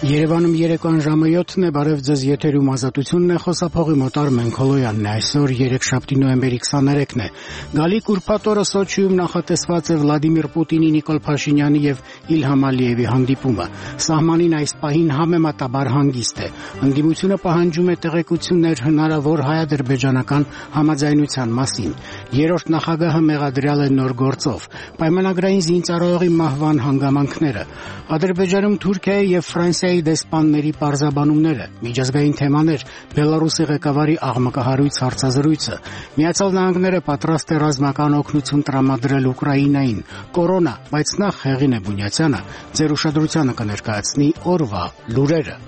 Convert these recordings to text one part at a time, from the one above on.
Երևանում երեկոյան ժամը 7-ն է, բարև ձեզ, եթերում Ազատությունն է, խոսափողի մոտ Արմեն Քոլոյանն է, այսօր երեքշաբթի նոյեմբերի 23-ն է։ Գալիք ուրբաթ օրը Սոչիում նախատեսված է Վլադիմիր Պուտինի, Նիկոլ Փաշինյանի եւ Իլհամ Ալիևի հանդիպումը։ Սահմանին այս պահին համեմատաբար հանգիստ է։ Ընդդիմությունը պահանջում է տեղեկություններ հնարավոր հայ-ադրբեջանական համաձայնության մասին։ Երրորդ նախագահը մեղադրյալ է նոր գործով։ Պայմանագրային զինծառայողի մահվան հանգամանքները։ Ադրբեջանում Թուրքիայի եւ Ֆրանսիայի դեսպանների պարզաբանումները, միջազգային թեմաներ, Բելարուսի ղեկավարի աղմկահարույց հարցազրույցը, Միացյալ Նահանգները պատրաստ է ռազմական օգնություն տրամադրել Ուկրաինային, կորոնա, բայց նախ Հեղինե Բունյացյանը ձեր ուշադրությանը կներկայացնի օրվա լուրերը։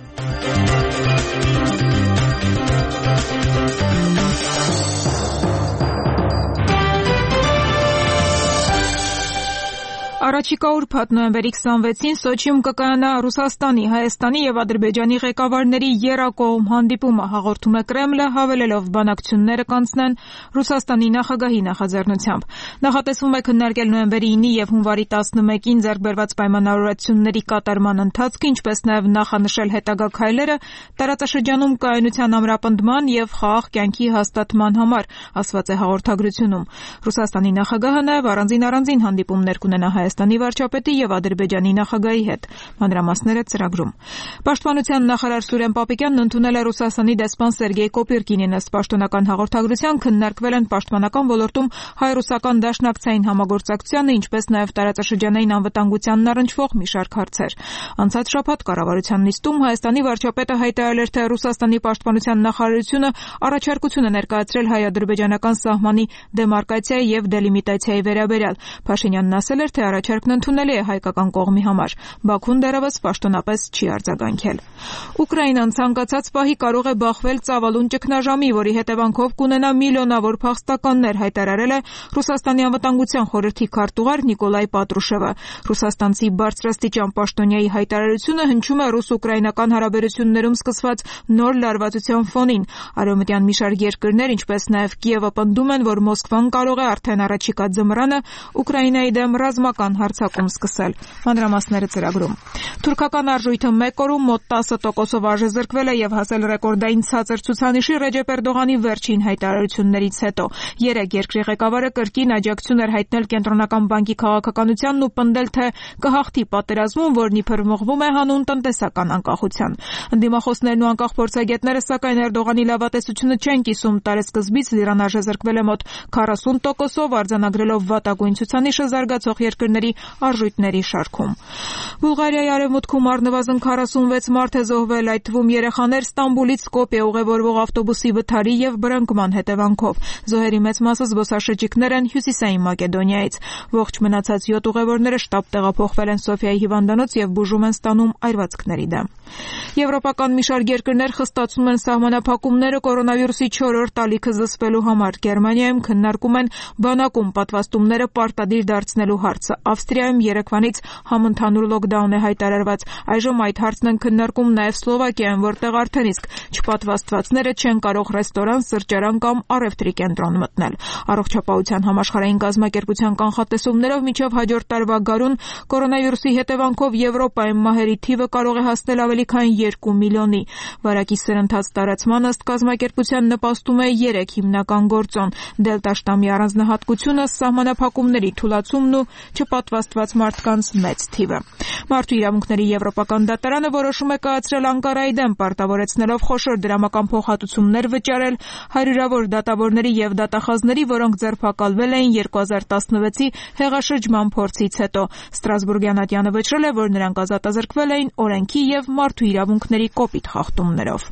Առաջիկա ուրբաթ նոյեմբերի 26-ին Սոչիում կկայանա Ռուսաստանի, Հայաստանի եւ Ադրբեջանի ղեկավարների եռակողմ հանդիպումը, հաղորդում է Կրեմլը, հավելելով բանակցությունները կանցնեն Ռուսաստանի նախագահի նախաձեռնությամբ։ Նախատեսվում է քննարկել նոյեմբերի 9-ի եւ հունվարի 11-ին ձեռք բերված պայմանավորվածությունների կատարման ընթացքը, ինչպես նաեւ նախանշել հետագա քայլերը տարածաշրջանում կայունության ամրապնդման եւ խաղաղ կյանքի հաստատման համար, ասված է հաղորդագրությունում։ Ռուսաստանի նախագահը նաեւ առանձին հանդիպումներ կունենա Հայաստանի վարչապետի եւ Ադրբեջանի նախագահի հետ։ Մանրամասները ծրագրում։ Պաշտպանության նախարար Սուրեն Պապիկյանն ընդունել է Ռուսաստանի դեսպան Սերգեյ Կոպիրկինին, ըստ պաշտոնական հաղորդագրության քննարկվել են պաշտպանական ոլորտում հայ-ռուսական դաշնակցային համագործակցությանը, ինչպես նաեւ տարածաշրջանային անվտանգությանն առնչվող մի շարք հարցեր։ Անցած շաբաթ կառավարության նիստում Հայաստանի վարչապետը հայտարարել էր, թե Ռուսաստանի պաշտպանության նախարարությունը առաջարկություն է ներկայացրել հայ-ադրբեջանական սահմանի դեմարկացիայի եւ դելիմիտացիայի վերաբերյալ։ Փաշինյանն ասել էր, թե առաջարկն ընդունելի է հայկական կողմի համար։ Բաքուն դեռևս պաշտոնապես չի արձագանքել։ Ուկրաինան ցանկացած պահի կարող է բախվել ծավալուն ճգնաժամի, որի հետևանքով կունենա միլիոնավոր փախստականներ, հայտարարել է Ռուսաստանի անվտանգության խորհրդի քարտուղար Նիկոլայ Պատրուշևը։ Ռուսաստանցի բարձրաստիճան պաշտոնյայի հայտարարությունը հնչում է ռուս-ուկրաինական հարաբերություններում սկսված նոր լարվածության ֆոնին։ Արևմտյան մի շարք երկրներ, ինչպես նաև Կիևը, պնդում են, որ Մոսկվան կարող է արդեն առաջիկա ձմռանը Ուկրաինայի դեմ ռազմական հարձակում սկսել։ Մանրամասները ծրագրում։ Թուրքական արժույթը մեկ օրում մոտ 10%-ով արժեզրկվել է եւ հասել ռեկորդային ցածր ցուցանիշի Ռեջեփ Էրդողանի վերջին հայտարարություններից հետո։ Երեք երկրի ղեկավարը կրկին աջակցություն էր հայտնել Կենտրոնական բանկի քաղաքականությանն ու պնդել, թե կհաղթի պատերազմում, որն իբր մղվում է հանուն տնտեսական անկախության։ Ընդդիմախոսներն ու անկախ փորձագետները, սակայն Էրդողանի լավատեսությունը չեն կիսում։ Տարեսկզբից լիրան արժեզրկվել է մոտ 40%-ով, արձանագրելով վատագույն ցուցանիշը զարգացող երկրների արժույթների շարքում։ Բուլղարիայի արևմուտքում առնվազն 46 մարդ է զոհվել, այդ թվում երեխաներ Ստամբուլից Սկոպիե ուղևորվող ավտոբուսի վթարի եւ բռնկման հետևանքով։ Զոհերի մեծ մասը զբոսաշրջիկներ են Հյուսիսային Մակեդոնիայից։ Ողջ մնացած 7 ուղևորները շտապ տեղափոխվել են Սոֆիայի հիվանդանոց եւ բուժում են ստանում այրվածքների դեմ։ Եվրոպական մի շարք երկրներ խստացնում են սահմանափակումները կորոնավիրուսի 4-րդ ալիքը զսպելու համար։ Գերմանիայում քննարկում են բանակում պատվաստումները պարտադիր դարձնելու հարցը։ Ավստրիայում երեկվանից համընդհանուր լոկդաուն է հայտարարված։ Այժմ այդ հարցն են քննարկում նաև Սլովակիայում, որտեղ արդեն իսկ չպատվաստվածները չեն կարող ռեստորան, սրճարան կամ առևտրի կենտրոն մտնել։ Առողջապահության համաշխարհային կազմակերպության կանխատեսումներով մինչև հաջորդ տարվա գարուն կորոնավիրուսի հետևանքով Եվրոպայում մահերի թիվը կարող է հասնել ավելի քան 2 միլիոնի։ Վարակի սրընթաց տարածման ըստ կազմակերպության նպաստում է 3 հիմնական գործոն՝ դելտա շտամի առանձնահատկությունը, սահմանափակումների թուլացումն ու չպատվաստված մարդկանց մեծ թիվը։ Մարդու իրավունքների եվրոպական դատարանը որոշում է կայացրել Անկարայի դեմ, պարտավորեցնելով խոշոր դրամական փոխհատուցումներ վճարել հարյուրավոր դատավորների եւ դատախազների, որոնք ձերբակալվել էին 2016-ի հեղաշրջման փորձից հետո։ Ստրասբուրգյան ատյանը վճռել է, որ նրանք ազատազրկվել էին օրենքի եւ մարդու իրավունքների կոպիտ խախտումներով։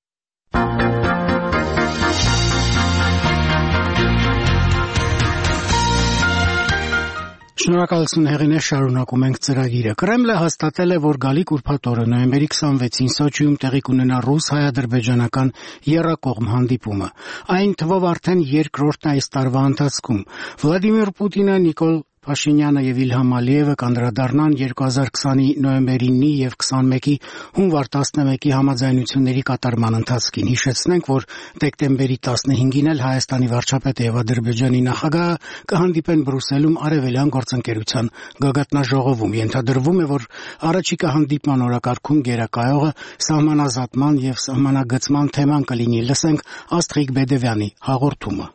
Շնորհակալություն Հեղինե, շարունակում ենք ծրագիրը։ Կրեմլը հաստատել է, որ գալիք ուրբաթ օրը նոյեմբերի 26-ին Սոչիում տեղի կունենա ռուս-հայ-ադրբեջանական եռակողմ հանդիպումը։ Այն թվով արդեն երկրորդն այս տարվա ընթացքում։ Վլադիմիր Պուտինը, Նիկոլ Փաշինյանը եւ Իլհամ Ալիևը կանդրադառնան 2020-ի նոյեմբերի 9-ի եւ 21-ի հունվար 11-ի համաձայնությունների կատարման ընթացքին։ Հիշեցնենք, որ դեկտեմբերի 15-ին էլ Հայաստանի վարչապետը եւ Ադրբեջանի նախագահը կհանդիպեն Բրյուսելում Արևելյան գործընկերության գագաթնաժողովում։ Ենթադրվում է, որ առաջիկա հանդիպման օրակարգում գերակայողը սահմանազատման եւ սահմանագծման թեման կլինի։ Լսենք Աստղիկ Բեդևյանի հաղորդումը։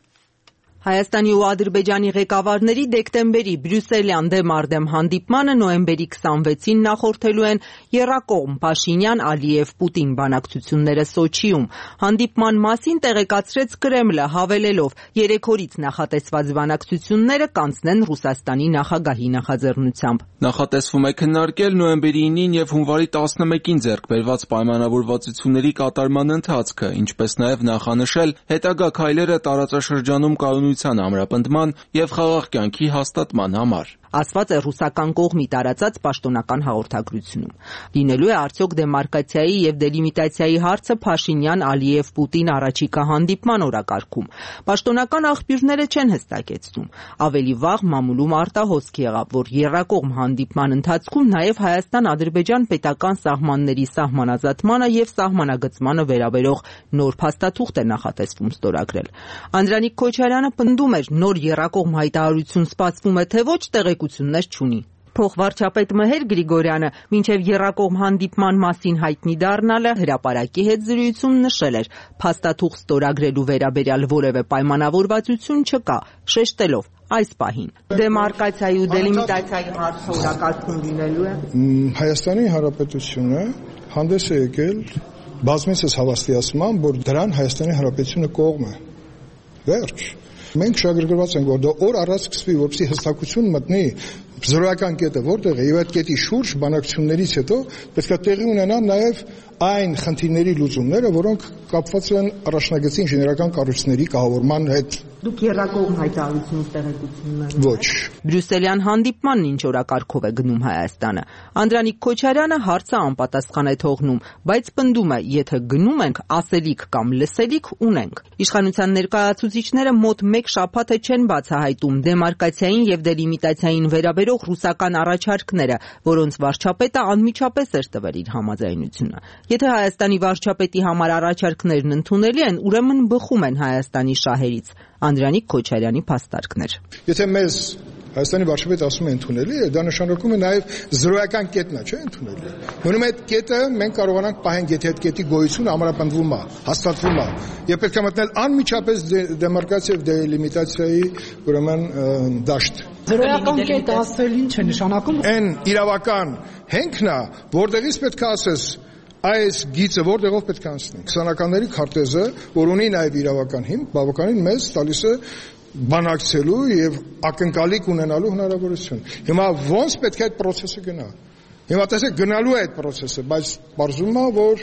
Հայաստանի ու Ադրբեջանի ղեկավարների դեկտեմբերի Բրյուսելյան դեմ հանդիպմանը նոյեմբերի 26-ին նախորդելու են եռակողմ Փաշինյան-Ալիև-Պուտին բանակցությունները Սոչիում։ Հանդիպման մասին տեղեկացրեց Կրեմլը, հավելելով՝ 3 օրից նախատեսված բանակցությունները կանցնեն Ռուսաստանի նախագահի նախաձեռնությամբ։ Նախատեսվում է քննարկել նոյեմբերի 9-ին եւ հունվարի 11-ին ձեռք բերված պայմանավորվածությունների կատարման ընթացքը, ինչպես նաեւ նախանշել հետագա քայլերը տարածաշրջանում կայունության ամրապնդման եւ խաղաղ կյանքի հաստատման համար։ Ասված է ռուսական կողմի տարածած պաշտոնական հաղորդագրությունում։ Լինելու է արդյոք դեմարկացիայի եւ դելիմիտացիայի հարցը Փաշինյան-Ալիև-Պուտին առաջիկա հանդիպման օրակարգում։ Պաշտոնական աղբյուրները չեն հստակեցնում։ Ավելի վաղ մամուլում արտահոսք եղավ, որ եռակողմ հանդիպման ընթացքում նաեւ Հայաստան-Ադրբեջան պետական սահմանների սահմանազատմանը եւ սահմանագծմանը վերաբերող նոր փաստաթուղթ է նախատեսվում ստորագրել։ Անդրանիկ Քոչարյանը պնդում էր, նոր եռակողմ հայտարարություն սպասվում է թե ոչ, տեղեկություններ չունի։ Փոխվարչապետ Մհեր Գրիգորյանը մինչև եռակողմ հանդիպման մասին հայտնի դառնալը հրապարակի հետ զրույցում նշել էր, փաստաթուղթ ստորագրելու վերաբերյալ որևէ պայմանավորվածություն չկա, շեշտելով այս պահին։ Դեմարկացիայի ու դելիմիտացիայի հարցը օրակարգում լինելու է։ Հայաստանի Հանրապետությունը հանդես է եկել բազմիցս հավաստիացման, որ դրան Հայաստանի Հանրապետությունը կողմ է։ Վերջ։ Մենք շահագրգռված ենք, որ դա օր առաջ սկսվի, որպեսզի հստակություն մտնի զրոյական կետը որտեղ է, եւ այդ կետի շուրջ բանակցություններից հետո պետք է տեղի ունենան նաեւ այն խնդիրների լուծումները, որոնք կապված են առաջնագծի ինժեներական կառույցների կահավորման հետ։ Դուք եռակողմ հայտարարություն տեղեկություններ։ Ոչ։ Բրյուսելյան հանդիպմանն ինչ օրակարգով է գնում Հայաստանը։ Անդրանիկ Քոչարյանը հարցը անպատասխան է թողնում, բայց պնդում է, եթե գնում ենք, ասելիք կամ լսելիք ունենք։ Իշխանության ներկայացուցիչները մոտ 1 շաբաթ է չեն բացահայտում դեմարկացիային եւ դելիմիտացիային վերաբերող ռուսական առաջարկները, որոնց վարչապետը անմիջապես էր տվել իր համաձայնությունը։ Եթե Հայաստանի վարչապետի համար առաջարկներն ընդունելի են, ուրեմն բխում են Հայաստանի շահերից։ Անդրանիկ Քոչարյանի փաստարկներ։ Եթե մեզ Հայաստանի վարչապետը ասում է ընդունելի է, դա նշանակում է նաև զրոյական կետնա, չէ՞ ընդունելի։ Ուրեմն այդ կետը մենք կարողանանք պահենք, եթե այդ կետի գոյությունը ամրապնդվում է, հաստատվում է, եւ պետք է մտնել անմիջապես դեմարկացիա եւ դելիմիտացիայի ուրեմն դաշտ։ Զրոյական կետ ասել ինչ է նշանակում։ Այն իրավական հենքն է, որտեղից պետք է ասես այս գիծը որտեղով պետք է անցնի։ 20-ականների քարտեզը, որ ունի նաև իրավական հիմք, բավականին մեծ տալիս է բանակցելու եւ ակնկալիք ունենալու հնարավորություն։ Հիմա ոնց պետք է այդ process-ը գնա։ Հիմա տեսեք գնալու է այդ process-ը, բայց բարձում է, որ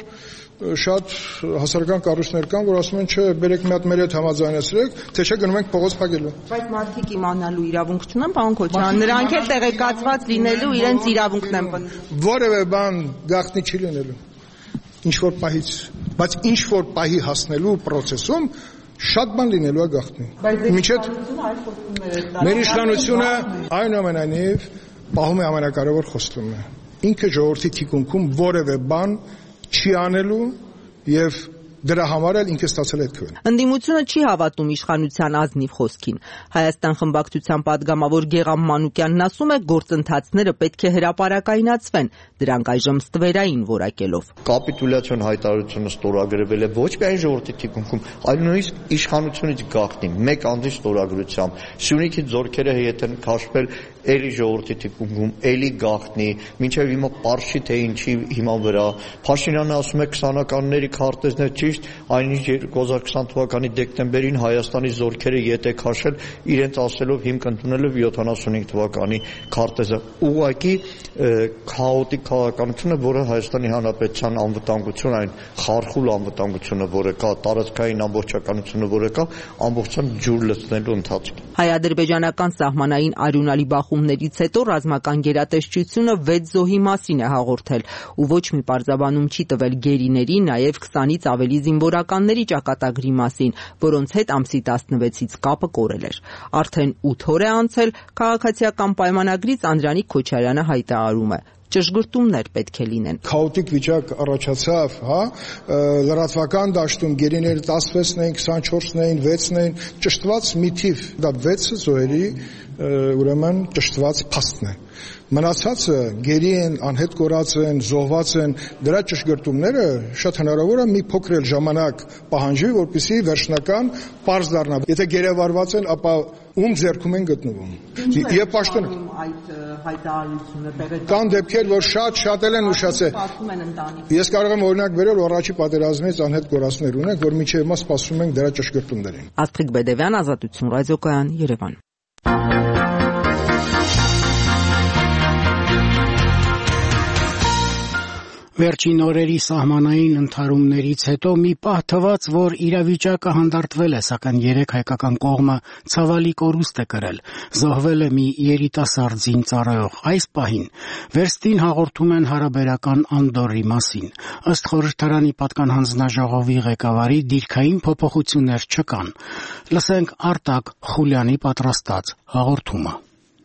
շատ հասարակական կառույցներ կան, որ ասում են, չէ, բերեք մի հատ մեր հետ համաձայնեցրեք, թե չէ գնում ենք փողոց փակելու։ Բայց մարդիկ իմանալու իրավունք չունեն, պարոն Քոչարյան, նրանք էլ տեղեկացված լինելու իրենց իրավունքն են պնդում։ Որևէ բան գաղտնի չի լինելու։ Ինչ որ պահից, բայց ինչ որ պահի հասնելու process-ում շատ բան լինելու է գաղտնի։ Մինչեւ մեր իշխանությունը այնուամենայնիվ պահում է ամենակարևոր խոստումը։ Ինքը ժողովրդի թիկունքում որևէ բան չի անելու եւ դրա համար էլ ինքը ստացել է քվեն։ Ընդդիմությունը չի հավատում իշխանության ազնիվ խոսքին։ Հայաստան խմբակցության падգամավոր Գեղամ Մանուկյանն ասում է, գործընթացները պետք է հրապարակայնացվեն, դրանք այժմ ստվերային որակելով։ Կապիտուլյացիոն հայտարարությունը ստորագրվել է ոչ միայն ժողովրդի թիկունքում, այլ նույնիսկ իշխանությունից գաղտնի մեկ անձի ստորագրությամբ։ Սյունիքի ձորքերը հետ են քաշվել էլի ժողովրդի թիկունքում, էլի գաղտնի, մինչև հիմա պարզ չի թե ինչի հիման վրա։ Փաշինյանը ասում է 20-ականների քարտեզն է ճիշտ, այնինչ 2020 թվականի դեկտեմբերին Հայաստանի զորքերը ետ է քաշել, իրենց ասելով հիմք ընդունելով 75 թվականի քարտեզը։ Ուղղակի քաոտիկ քաղաքականությունը, որը Հայաստանի Հանրապետության անվտանգությունը, այն խարխուլ անվտանգությունը, որը կա, տարածքային ամբողջականությունը, որը կա, ամբողջությամբ ջուր լցնելու ընթացքում։ Հայ-ադրբեջանական սահմանային արյունալի բախումներից հետո ռազմական գերատեսչությունը 6 զոհի մասին է հաղորդել ու ոչ մի պարզաբանում չի տվել գերիների, նաև 20-ից ավելի զինվորականների ճակատագրի մասին, որոնց հետ ամսի 16-ից կապը կորել էր։ Արդեն 8 օր է անցել քաղաքացիական պայմանագրից Անդրանիկ Քոչարյանը հայտարարում է. ճշգրտումներ պետք է լինեն։ Քաոտիկ վիճակ առաջացավ, լրատվական դաշտում գերիները 16-ն էին, 24-ն էին, 6-ն էին, ճշտված մի թիվ, դա 6-ը զոհերի ուրեմն ճշտված փաստն է։ Մնացածը գերի են, անհետ կորած են, զոհված են, դրա ճշգրտումները շատ հնարավոր է մի փոքր էլ ժամանակ պահանջի, որպեսզի վերջնական պարզ դառնա։ Եթե գերեվարված են, ապա ում ձեռքում են գտնվում։ Եվ պաշտոն այդ հայտարարությունը կան դեպքեր, որ շատ էլ են ուշացել։ Ես կարող եմ օրինակ բերել առաջի պատերազմից անհետ կորածներ ունենք, որ մինչև հիմա սպասում ենք դրա ճշգրտումներին։ Աստղիկ Բեդևյան, Ազատություն ռադիոկայան, Երևան։ Վերջին օրերի սահմանային ընդհարումներից հետո մի պահ թվաց, որ իրավիճակը հանդարտվել է, սակայն երեք հայկական կողմը ցավալի կորուստ է կրել։ Զոհվել է մի երիտասարդ զինծառայող։ Այս պահին վերստին հաղորդում են հարաբերական անդորրի մասին։ Ըստ խորհրդարանի պատկան հանձնաժողովի ղեկավարի դիրքային փոփոխություններ չկան։ Լսենք Արտակ Խուլյանի պատրաստած հաղորդումը։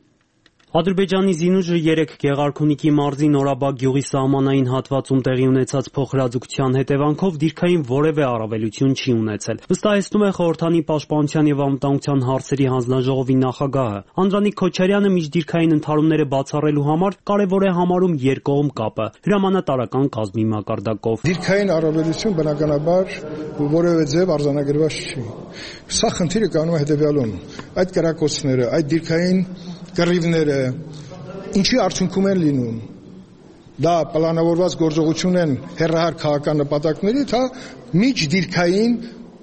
Ադրբեջանի զինուժը 3 Գեղարքունիքի մարզի Նորաբակ գյուղի սահմանային հատվածում տեղի ունեցած փոխհրաձգության հետևանքով դիրքային որևէ առավելություն չի ունեցել։ Վստահեցնում է խորհրդանի պաշտպանության եւ անվտանգության հարցերի հանձնաժողովի նախագահը։ Անդրանիկ Քոչարյանը միջդիրքային ընդհարումները բացառելու համար կարևոր է համարում երկկողմ կապը հրամանատարական կազմի մակարդակով։ Դիրքային առավելություն բնականաբար որևէ ձև արձանագրված չի։ Սա խնդիրը կանում է հետեւյալում. այդ կրակոցները, այդ դիրքային կռիվները ինչի արդյունքում են լինում։ Դա պլանավորված գործողություն են հեռահար քաղաքական նպատակների, թե միջդիրքային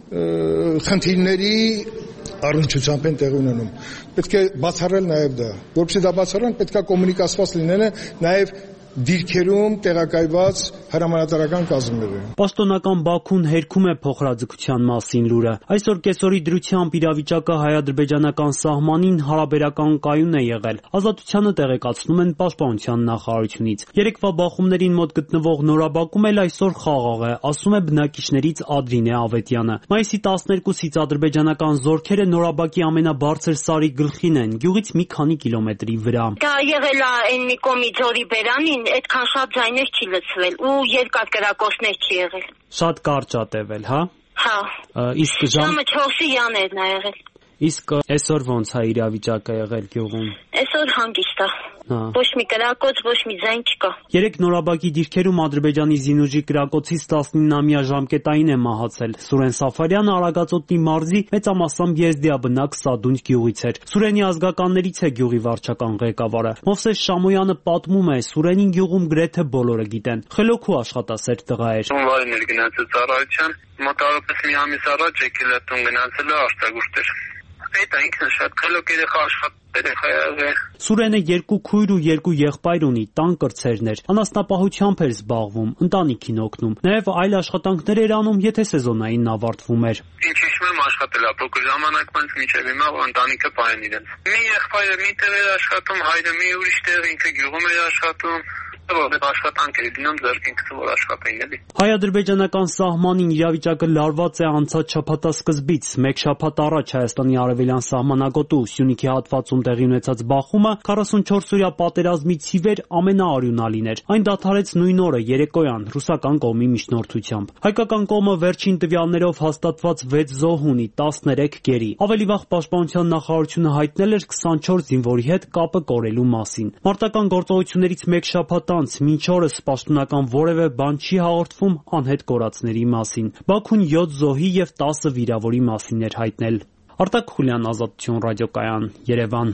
խնդիրների առնչությամբ են տեղի ունենում։ Պետք է բացառել նաև դա։ Որպեսզի դա բացառան, պետք է կոմունիկացված լինեն նաև դիրքերում տեղակայված հրամանատարական կազմերը։ Պաշտոնական Բաքուն հերքում է փոխհրաձգության մասին լուրը։ Այսօր կեսօրի դրությամբ իրավիճակը հայ-ադրբեջանական սահմանին հարաբերական կայուն է եղել։ Ազատությանը տեղեկացնում են պաշտպանության նախարարությունից։ Երեկվա բախումներին մոտ գտնվող Նորաբակում էլ այսօր խաղաղ է, ասում է բնակիչներից Ադրինե Ավետյանը։ Մայիսի 12-ից ադրբեջանական զորքերը Նորաբակի ամենաբարձր սարի գլխին են, գյուղից մի քանի կիլոմետրի վրա։ Դա եղել է այն մի կողմի ձորի բերանին, այդքան շատ ձայներ չի լսվել ու երկար կրակոցներ չի եղել։ Շատ կարճ ա տևել, հա։ Հա։ Իսկ ժամը 4-ի յաներն ա եղել։ Իսկ այսօր ոնց է իրավիճակը եղել գյուղում։ Այսօր հանգիստ է։ Ոչ մի կրակոց, ոչ մի ձայն չկա։ Երեք Նորաբակի դիրքերում ադրբեջանի զինուժի կրակոցից 19-ամյա ժամկետային է մահացել։ Սուրեն Սաֆարյանը Արագածոտնի մարզի մեծամասամբ եզդիաբնակ Սադունջ գյուղից էր։ Սուրենի ազգականներից է գյուղի վարչական ղեկավարը։ Մովսես Շամոյանը պատմում է, Սուրենին գյուղում գրեթե բոլորը գիտեն։ Խելոք ու աշխատասեր տղա էր։ Հունվարին էր գնացել ծառայության, մոտավորապես մի ամիս առաջ եկել է տուն գնացել է աշտագուշտ էր։ Այդ ինքն շատ խելոք երեխա երեխա է։ Սուրենը 2 քույր ու 2 եղբայր ունի, տան կրտսերներ, անասնապահությամբ էր զբաղվում, ընտանիքին օգնում, նաև այլ աշխատանքներ էր անում, եթե սեզոնային ավարտվում էր։ Ինչ հիշում եմ աշխատել, փոքր ժամանակվանց մինչև հիմա ընտանիքը պահեն իրենց։ Մի եղբայրը մի տեղ էր աշխատում, հայրը մի ուրիշ տեղ, ինքը գյուղում էր աշխատում։ Աշխատանք էր դնում ձեռքինքս որ աշխատեին էլի։ Հայ-ադրբեջանական սահմանին իրավիճակը լարված է անցած շաբաթասկզբից։ Մեկ շաբաթ առաջ Հայաստանի արևելյան սահմանագոտու Սյունիքի հատվածում տեղի ունեցած բախումը 44-օրյա պատերազմից ի վեր ամենաարյունալին էր։ Այն դադարեց նույն օրը երեկոյան ռուսական կողմի միջնորդությամբ։ Հայկական կողմը վերջին տվյալներով հաստատված 6 զոհ ունի, 13 գերի։ Ավելի վաղ պաշտպանության նախարարությունը հայտնել էր 24 զինվորի հետ կապը կորելու մասին։ Մարտական գործողություններից մեկ շաբաթ անց մինչ օրս պաշտոնական որևէ բան չի հաղորդվում անհետ կորածների մասին։ Բաքուն 7 զոհի եւ 10 վիրավորի մասին էր հայտնել։ Արտակ Խուլյան, Ազատություն ռադիոկայան, Երևան։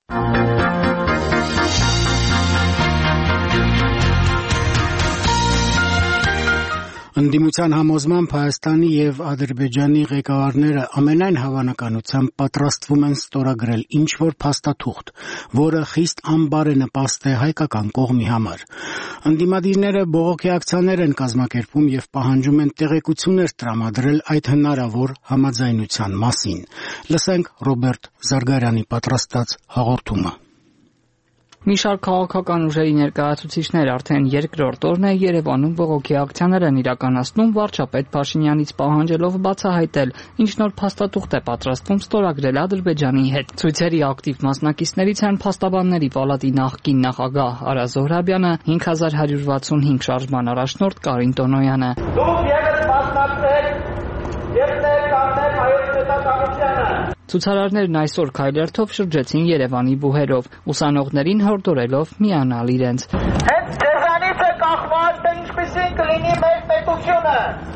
Ընդդիմության համոզմամբ Հայաստանի եւ Ադրբեջանի ղեկավարները ամենայն հավանականությամբ պատրաստվում են ստորագրել ինչ-որ փաստաթուղթ, որը խիստ անբարենպաստ է հայկական կողմի համար։ Ընդդիմադիրները բողոքի ակցիաներ են կազմակերպում եւ պահանջում են տեղեկություններ տրամադրել այդ հնարավոր համաձայնության մասին։ Լսենք Ռոբերտ Զարգարյանի պատրաստած հաղորդումը։ Մի շարք քաղաքական ուժերի ներկայացուցիչներ արդեն երկրորդ օրն է Երևանում բողոքի ակցիաներ են իրականացնում վարչապետ Փաշինյանից պահանջելով բացահայտել ինչ նոր փաստաթուղթ է պատրաստվում ստորագրել Ադրբեջանի հետ։ Ցույցերի ակտիվ մասնակիցներից են Փաստաբանների պալատի նախկին նախագահ Արա Զոհրաբյանը, 5165 շարժման առաջնորդ Կարին Տոնոյանը։ Դուք ևս մասնակցեք եւ ներկայացեք հայոց պետականությանը։ Ցուցարարներն այսօր քայլերթով շրջեցին Երևանի բուհերով, ուսանողներին հորդորելով միանալ իրենց։ Հենց ձեզանից է կախված, թե ինչպիսին կլինի մեր պետությունը։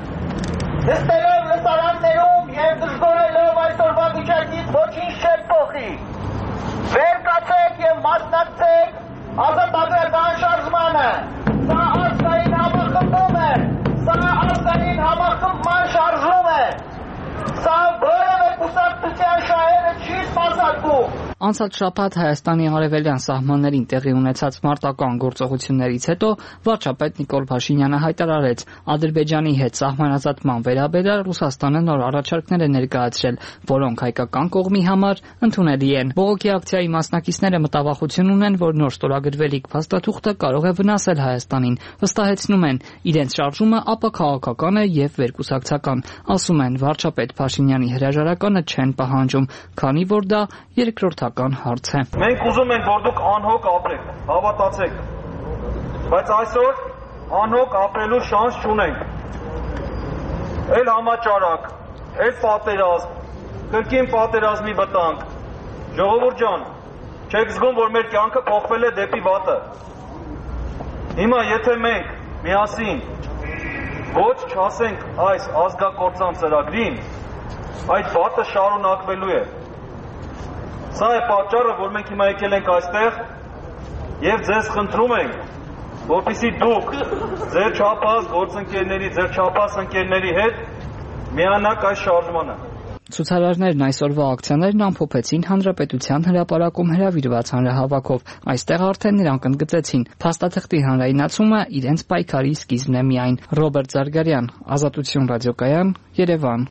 Նստելով լսարաններում եւ դժգոհելով այսօրվա վիճակից ոչինչ չեք փոխի։ Վեր կացեք եւ մասնակցեք ազատագրական շարժմանը։ Սա ազգային համախմբում է։ Սա ազգային համախմբման շարժում է։ Սա որևէ կուսակցության շահերը չի սպասարկում։ Անցած շաբաթ Հայաստանի արևելյան սահմաններին տեղի ունեցած մարտական գործողություններից հետո վարչապետ Նիկոլ Փաշինյանը հայտարարեց Ադրբեջանի հետ սահմանազատման վերաբերյալ Ռուսաստանը նոր առաջարկներ է ներկայացրել, որոնք հայկական կողմի համար ընդունելի են։ Բողոքի ակցիայի մասնակիցները մտավախություն ունեն, որ նոր ստորագրվելիք փաստաթուղթը կարող է վնասել Հայաստանին։ Վստահեցնում են, իրենց շարժումը ապաքաղաքական է եւ վերկուսակցական։ Ասում են, վարչապետ Փաշինյանի հրաժարականը չեն պահանջում, քանի որ դա երկրորդական հարց է։ Մենք ուզում ենք, որ դուք անհոգ ապրեք, հավատացեք, բայց այսօր անհոգ ապրելու շանս չունենք։ Էլ համաճարակ, էլ պատերազմ, կրկին պատերազմի վտանգ։ Ժողովուրդ ջան, չեք զգում, որ մեր կյանքը փոխվել է դեպի վատը։ Հիմա եթե մենք միասին ոչ չասենք այս ազգակործան ծրագրին, այդ վատը շարունակվելու է։ Սա է պատճառը, որ մենք հիմա եկել ենք այստեղ եւ ձեզ խնդրում ենք, որպեսզի դուք ձեր չափած գործընկերների, ձեր չափած ընկերների հետ միանաք այս շարժմանը։ Ցուցարարներն այսօրվա ակցիաներն ամփոփեցին Հանրապետության հրապարակում հրավիրված հանրահավաքով։ Այստեղ արդեն նրանք ընդգծեցին, փաստաթղթի հանրայնացումը իրենց պայքարի սկիզբն է միայն։ Ռոբերտ Զարգարյան, Ազատություն ռադիոկայան, Երևան։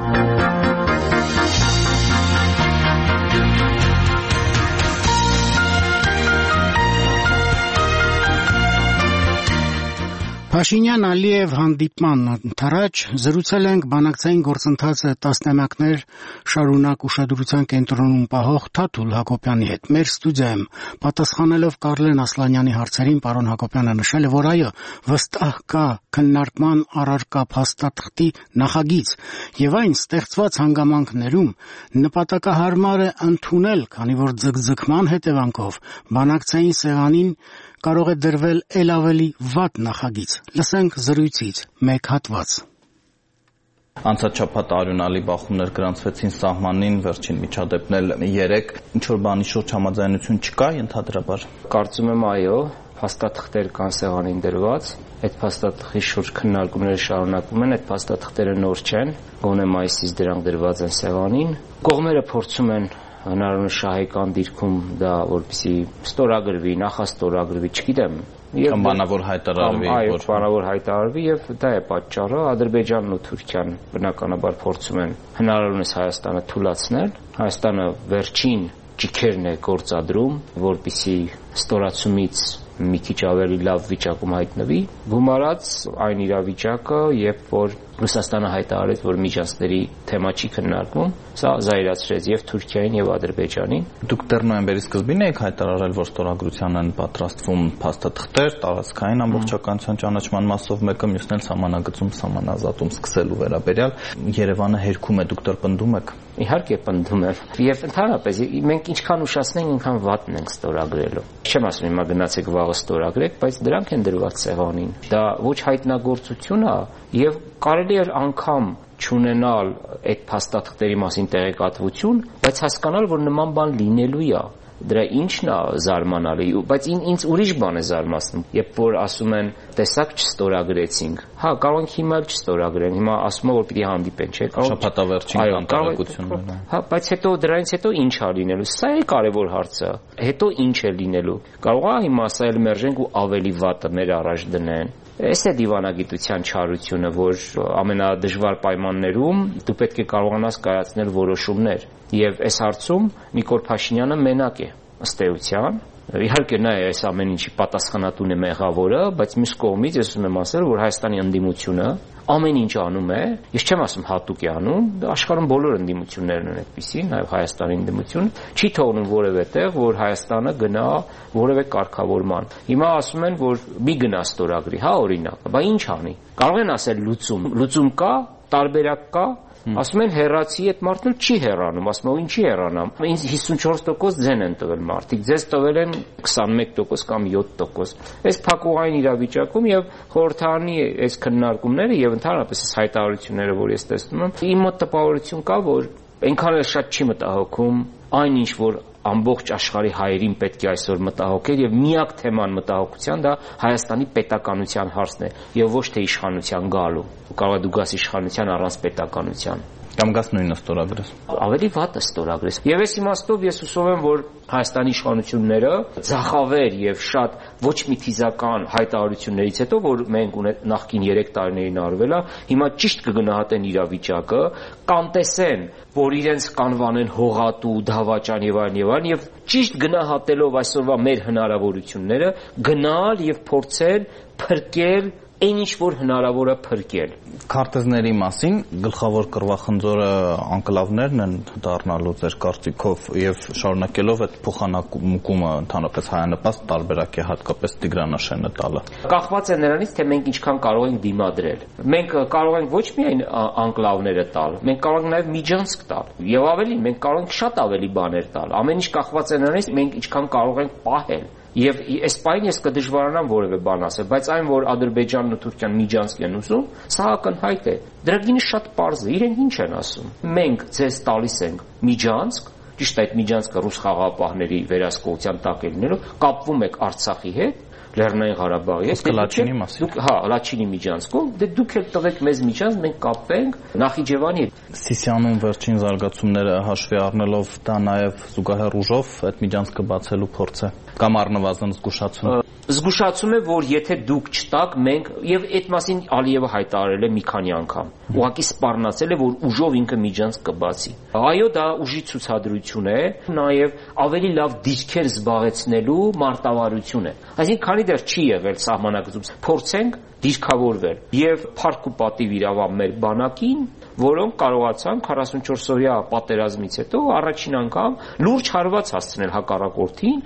Փաշինյան-Ալիև հանդիպման ընթരാճ զրուցել ենք բանակցային գործընթացը տասնամյակներ շարունակ ուշադրության կենտրոնում պահող Թաթուլ Հակոբյանի հետ։ Մեր ստուդիայում պատասխանելով Կարլեն Ասլանյանի հարցերին պարոն Հակոբյանը նշել է, որ այո, վստահ կա քննարկման առարկա փաստաթղթի նախագիծ եւ այն ստեղծված հանգամանքներում նպատակահարմար է ընդունել, քանի որ ձգձգման հետևանքով բանակցային սեղանին կարող է դրվել ել ավելի վատ նախագիծ։ Լսենք զրույցից մեկ հատված։ Անցած շաբաթ արյունալի բախումներ գրանցվեցին սահմանին, վերջին միջադեպն էլ 3, ինչ որ բանի շուրջ համաձայնություն չկա ընդհանրաբար։ Կարծում եմ այո, փաստաթղթեր կան սեղանին դրված, այդ փաստաթղթի շուրջ քննարկումները շարունակվում են, այդ փաստաթղթերը նոր չեն, գոնե մայիսից դրանք դրված են սեղանին։ Կողմերը փորձում են հնարավորինս շահեկան դիրքում դա որպեսզի ստորագրվի, նախաստորագրվի, չգիտեմ, Կամ բանավոր հայտարարվի, այո, բանավոր հայտարարվի եւ դա է պատճառը։ Ադրբեջանն ու Թուրքիան բնականաբար փորձում են հնարավորինս Հայաստանը թուլացնել։ Հայաստանը վերջին ճիքերն է գործադրում, որպեսզի ստորացումից մի քիչ ավելի լավ վիճակում հայտնվի, գումարած այն իրավիճակը, երբ որ Ռուսաստանը հայտարարեց, որ միջանցքների թեմա չի քննարկվում, սա զայրացրեց եւ Թուրքիային եւ Ադրբեջանին։ Դուք դեռ նոյեմբերի սկզբին եք հայտարարել, որ ստորագրության են պատրաստվում փաստաթղթեր, տարածքային ամբողջականության ճանաչման մասով մեկը, մյուսն էլ սահմանագծում սահմանազատում սկսելու վերաբերյալ Երևանը հերքում է, դուք դեռ պնդում եք։ Իհարկե պնդում եմ։ Եվ ընդհանրապես մենք ինչքան ուշացնենք, այնքան վատն ենք ստորագրելու։ Չեմ ասում հիմա գնացեք վաղը ստորագրեք, բայց դրանք են դրված սեղանին։ Դա ոչ հայտնագործություն է եւ կարելի է անգամ չունենալ այդ փաստաթղթերի մասին տեղեկատվություն, բայց հասկանալ, որ նման բան լինելու է։ Դրա ինչն է զարմանալի, բայց ինձ ուրիշ բան է զարմացնում, երբ որ ասում են տեսակ չստորագրեցինք։ Հա, կարող ենք հիմա էլ չստորագրեն, հիմա ասում են որ պիտի հանդիպեն, չէ՞։ Շաբաթավերջին կանտարակությունները։ Հա, բայց հետո դրանից հետո ինչ է լինելու։ Սա է կարևոր հարցը։ Հետո ինչ է լինելու։ Կարող է հիմա սա էլ մերժենք ու ավելի վատը մեր առաջ դնեն։ Այս է դիվանագիտության չարությունը, որ ամենադժվար պայմաններում դու պետք է կարողանաս կայացնել որոշումներ։ Եվ այս հարցում Նիկոլ Փաշինյանը մենակ է, ըստ էության, Իհարկե նա է այս ամեն ինչի պատասխանատուն է մեղավորը, բայց մյուս կողմից ես ուզում եմ ասել, որ Հայաստանի ընդդիմությունը ամեն ինչ անում է, ես չեմ ասում հատուկ է անում, աշխարհում բոլոր ընդդիմություններն են այդպիսին, նաև Հայաստանի ընդդիմությունը չի թողնում որևէ տեղ, որ Հայաստանը գնա որևէ կարգավորման։ Հիմա ասում են, որ մի գնա ստորագրի, հա, օրինակ, բա ինչ անի։ Կարող են ասել լուծում կա, տարբերակ կա, ասում են հեռացի, այդ մարդն չի հեռանում, ասում են ինչի հեռանամ։ Ինձ 54% ձեն են տվել մարդիկ, ձեզ տվել են 21% կամ 7%։ Այս փակուղային իրավիճակում եւ խորհրդարանի այս քննարկումները եւ ընդհանրապես այս հայտարարությունները, որ ես տեսնում եմ, իմ մոտ տպավորություն կա, որ այնքան էլ շատ չի մտահոգում այն ինչ որ ամբողջ աշխարհի հայերին պետք է այսօր մտահոգել եւ միակ թեման մտահոգության դա Հայաստանի պետականության հարցն է եւ ոչ թե իշխանության գալու։ Կարող է դու գաս իշխանության առանց պետականության։ Կամ գաս նույնը ստորագրես։ Ավելի վատը ստորագրես։ Եվ այս իմաստով ես հուսով եմ, որ Հայաստանի իշխանությունները ձախավեր եւ շատ ոչ մի թիզական հայտարարություններից հետո, որ մենք նախկին 3 տարիներին արվել է, հիմա ճիշտ կգնահատեն իրավիճակը, կանտեսեն, որ իրենց կանվանեն հողատու, դավաճան եւ այլն եւ ճիշտ գնահատելով այսօրվա մեր հնարավորությունները գնալ եւ փորձել փրկել այն ինչ որ հնարավոր է փրկել։ Քարտեզների մասին գլխավոր կռվախնձորը անկլավներն են դառնալու ձեր կարծիքով եւ շարունակելով այդ փոխանակումը ընդհանրապես հայանպաստ տարբերակ է հատկապես Տիգրանաշենը տալը։ Կախված է նրանից, թե մենք ինչքան կարող ենք դիմադրել։ Մենք կարող ենք ոչ միայն անկլավները տալ, մենք կարող ենք նաեւ միջանցք տալ։ Եվ ավելին, մենք կարող ենք շատ ավելի բաներ տալ։ Ամեն ինչ կախված է նրանից, մենք ինչքան կարող ենք պահել։ Եվ այս պայն ես կդժվարանամ որևէ բան ասել, բայց այն որ Ադրբեջանն ու Թուրքիան միջանցք են ուզում, սա ակնհայտ է։ Դրա գինը շատ պարզ է, իրենք ինչ են ասում։ Մենք ձեզ տալիս ենք միջանցք, ճիշտ այդ միջանցքը ռուս խաղաղապահների վերահսկողության տակ է լինելու, կապվում եք Արցախի հետ, Լեռնային Ղարաբաղի հետ, Լաչինի մասին։ Հա, Լաչինի միջանցքով, դե դուք էլ տվեք մեզ միջանցք, մենք կապվենք Նախիջևանի հետ։ Սիսիանում վերջին զարգացումները հաշվի առնելով դա նաև զուգահեռ ուժով այդ միջանցքը բացելու փորձ է կամ առնվազն զգուշացում։ Զգուշացում է, որ եթե դուք չտաք, մենք եւ այդ մասին Ալիևը հայտարարել է մի քանի անգամ։ Ուղղակի սպառնացել է, որ ուժով ինքը միջանցք կբացի։ Այո, դա ուժի ցուցադրություն է, նաեւ ավելի լավ դիրքեր զբաղեցնելու մարտավարություն է։ Այսինքն, քանի դեռ չի եղել սահմանակցում, փորձենք դիրքավորվել եւ փառք ու պատիվ իրավամբ մեր բանակին, որոնք կարողացան 44-օրյա պատերազմից հետո առաջին անգամ լուրջ հարված հասցնել հակառակորդին։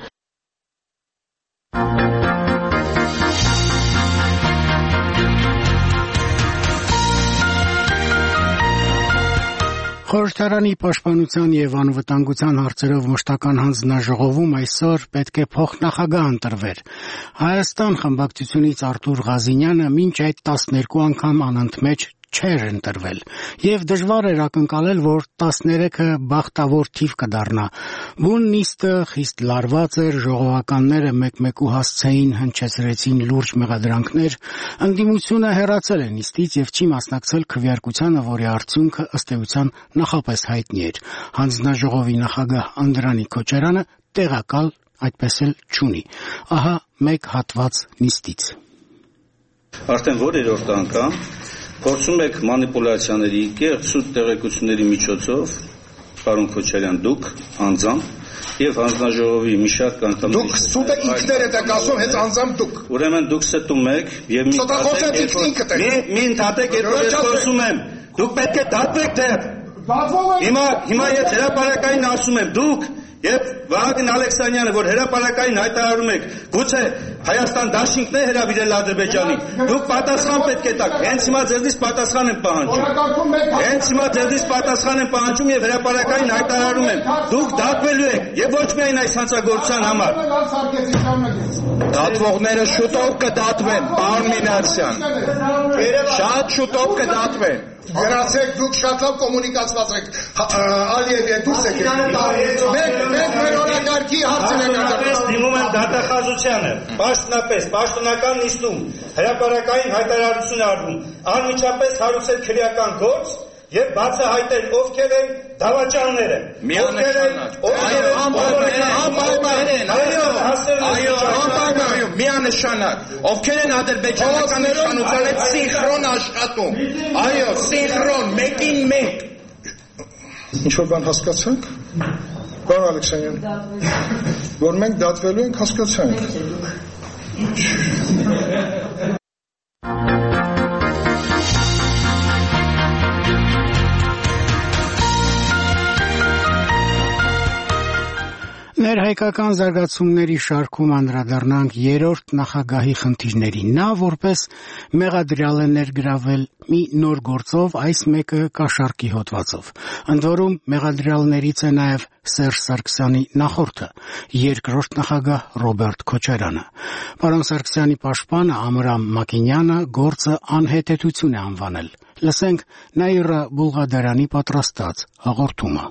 Խորհրդարանի պաշտպանության եւ անվտանգության հարցերով մշտական հանձնաժողովում այսօր պետք է փոխնախագահ ընտրվեր։ Հայաստան խմբակցությունից Արտուր Ղազինյանը մինչ այդ 12 անգամ անընդմեջ չէր ընտրվել եւ դժվար էր ակնկալել, որ 13-ը բախտավոր թիվ կդառնա։ Բուն նիստը խիստ լարված էր, ժողովականները մեկ-մեկու հասցեին, հնչեցրեցին լուրջ մեղադրանքներ, ընդդիմությունը հեռացել է նիստից եւ չի մասնակցել քվեարկությանը, որի արդյունքը ըստ էության նախապես հայտնի էր։ Հանձնաժողովի նախագահ Անդրանիկ Քոչարյանը տեղակալ այդպես էլ չունի։ Ահա մեկ հատված նիստից։ Արդեն որերորդ անգամ փորձում եք մանիպուլյացիաների, կեղծ սուտ տեղեկությունների միջոցով, պարոն Քոչարյան, դուք անձամբ եւ հանձնաժողովի մի շարք անդամների դուք սուտը ինքներդ եք ասում, հենց անձամբ դուք։ Ուրեմն դուք ստում եք եւ մի ընդհատեք, երբ ես խոսում եմ, դուք պետք է դատվեք դեռ։ Հիմա ես հրապարակային ասում եմ, դուք եւ Վահագն Ալեքսանյանը, որ հրապարակային հայտարարում եք, գուցե Հայաստան դաշինքն է հրավիրել Ադրբեջանին, դուք պատասխան պետք է տաք։ Հենց հիմա ձեզնից պատասխան եմ պահանջում։ Հենց հիմա ձեզնից պատասխան եմ պահանջում եւ հրապարակային հայտարարում եմ, դուք դատվելու եք եւ ոչ միայն այս հանցագործության համար։ Դատվողները շուտով կդատվեն, պարոն Մինասյան։ Շատ շուտով կդատվեն։ Գնացեք, դուք շատ լավ կոմունիկացված եք։ Ալիև է դուրս եք։ Մենք մեր օրակարգի հարցն ենք անդրադառնում։ Դիմում եմ դատախազությանը, պաշտոնապես, պաշտոնական նիստում հրապարակային հայտարարություն արվում, անմիջապես հարուցել քրեական գործ եւ բացահայտել ովքեր են դավաճանները։ Միանշանակ, ովքեր են ադրբեջանական իշխանության հետ սինխրոն աշխատում։ Այո, սինխրոն, մեկին մեկ։ Ինչ որ բան հասկացանք։ Պարոն Ալեքսանյան, որ մենք դատվելու ենք, հասկացա ենք։ Ներհայկական զարգացումների շարքում անդրադառնանք երրորդ նախագահի խնդիրներին։ Նա որպես մեղադրյալ է ներգրավել մի նոր գործով, այս մեկը կաշառքի հոդվածով։ Ընդ որում մեղադրյալներից է նաև Սերժ Սարգսյանի նախորդը, երկրորդ նախագահ Ռոբերտ Քոչարյանը։ Պարոն Սարգսյանի պաշտպանը Ամրամ Մակինյանը գործը անհետեցություն է անվանել։ Լսենք Նաիրա Բուլղադարյանի պատրաստած հաղորդումը։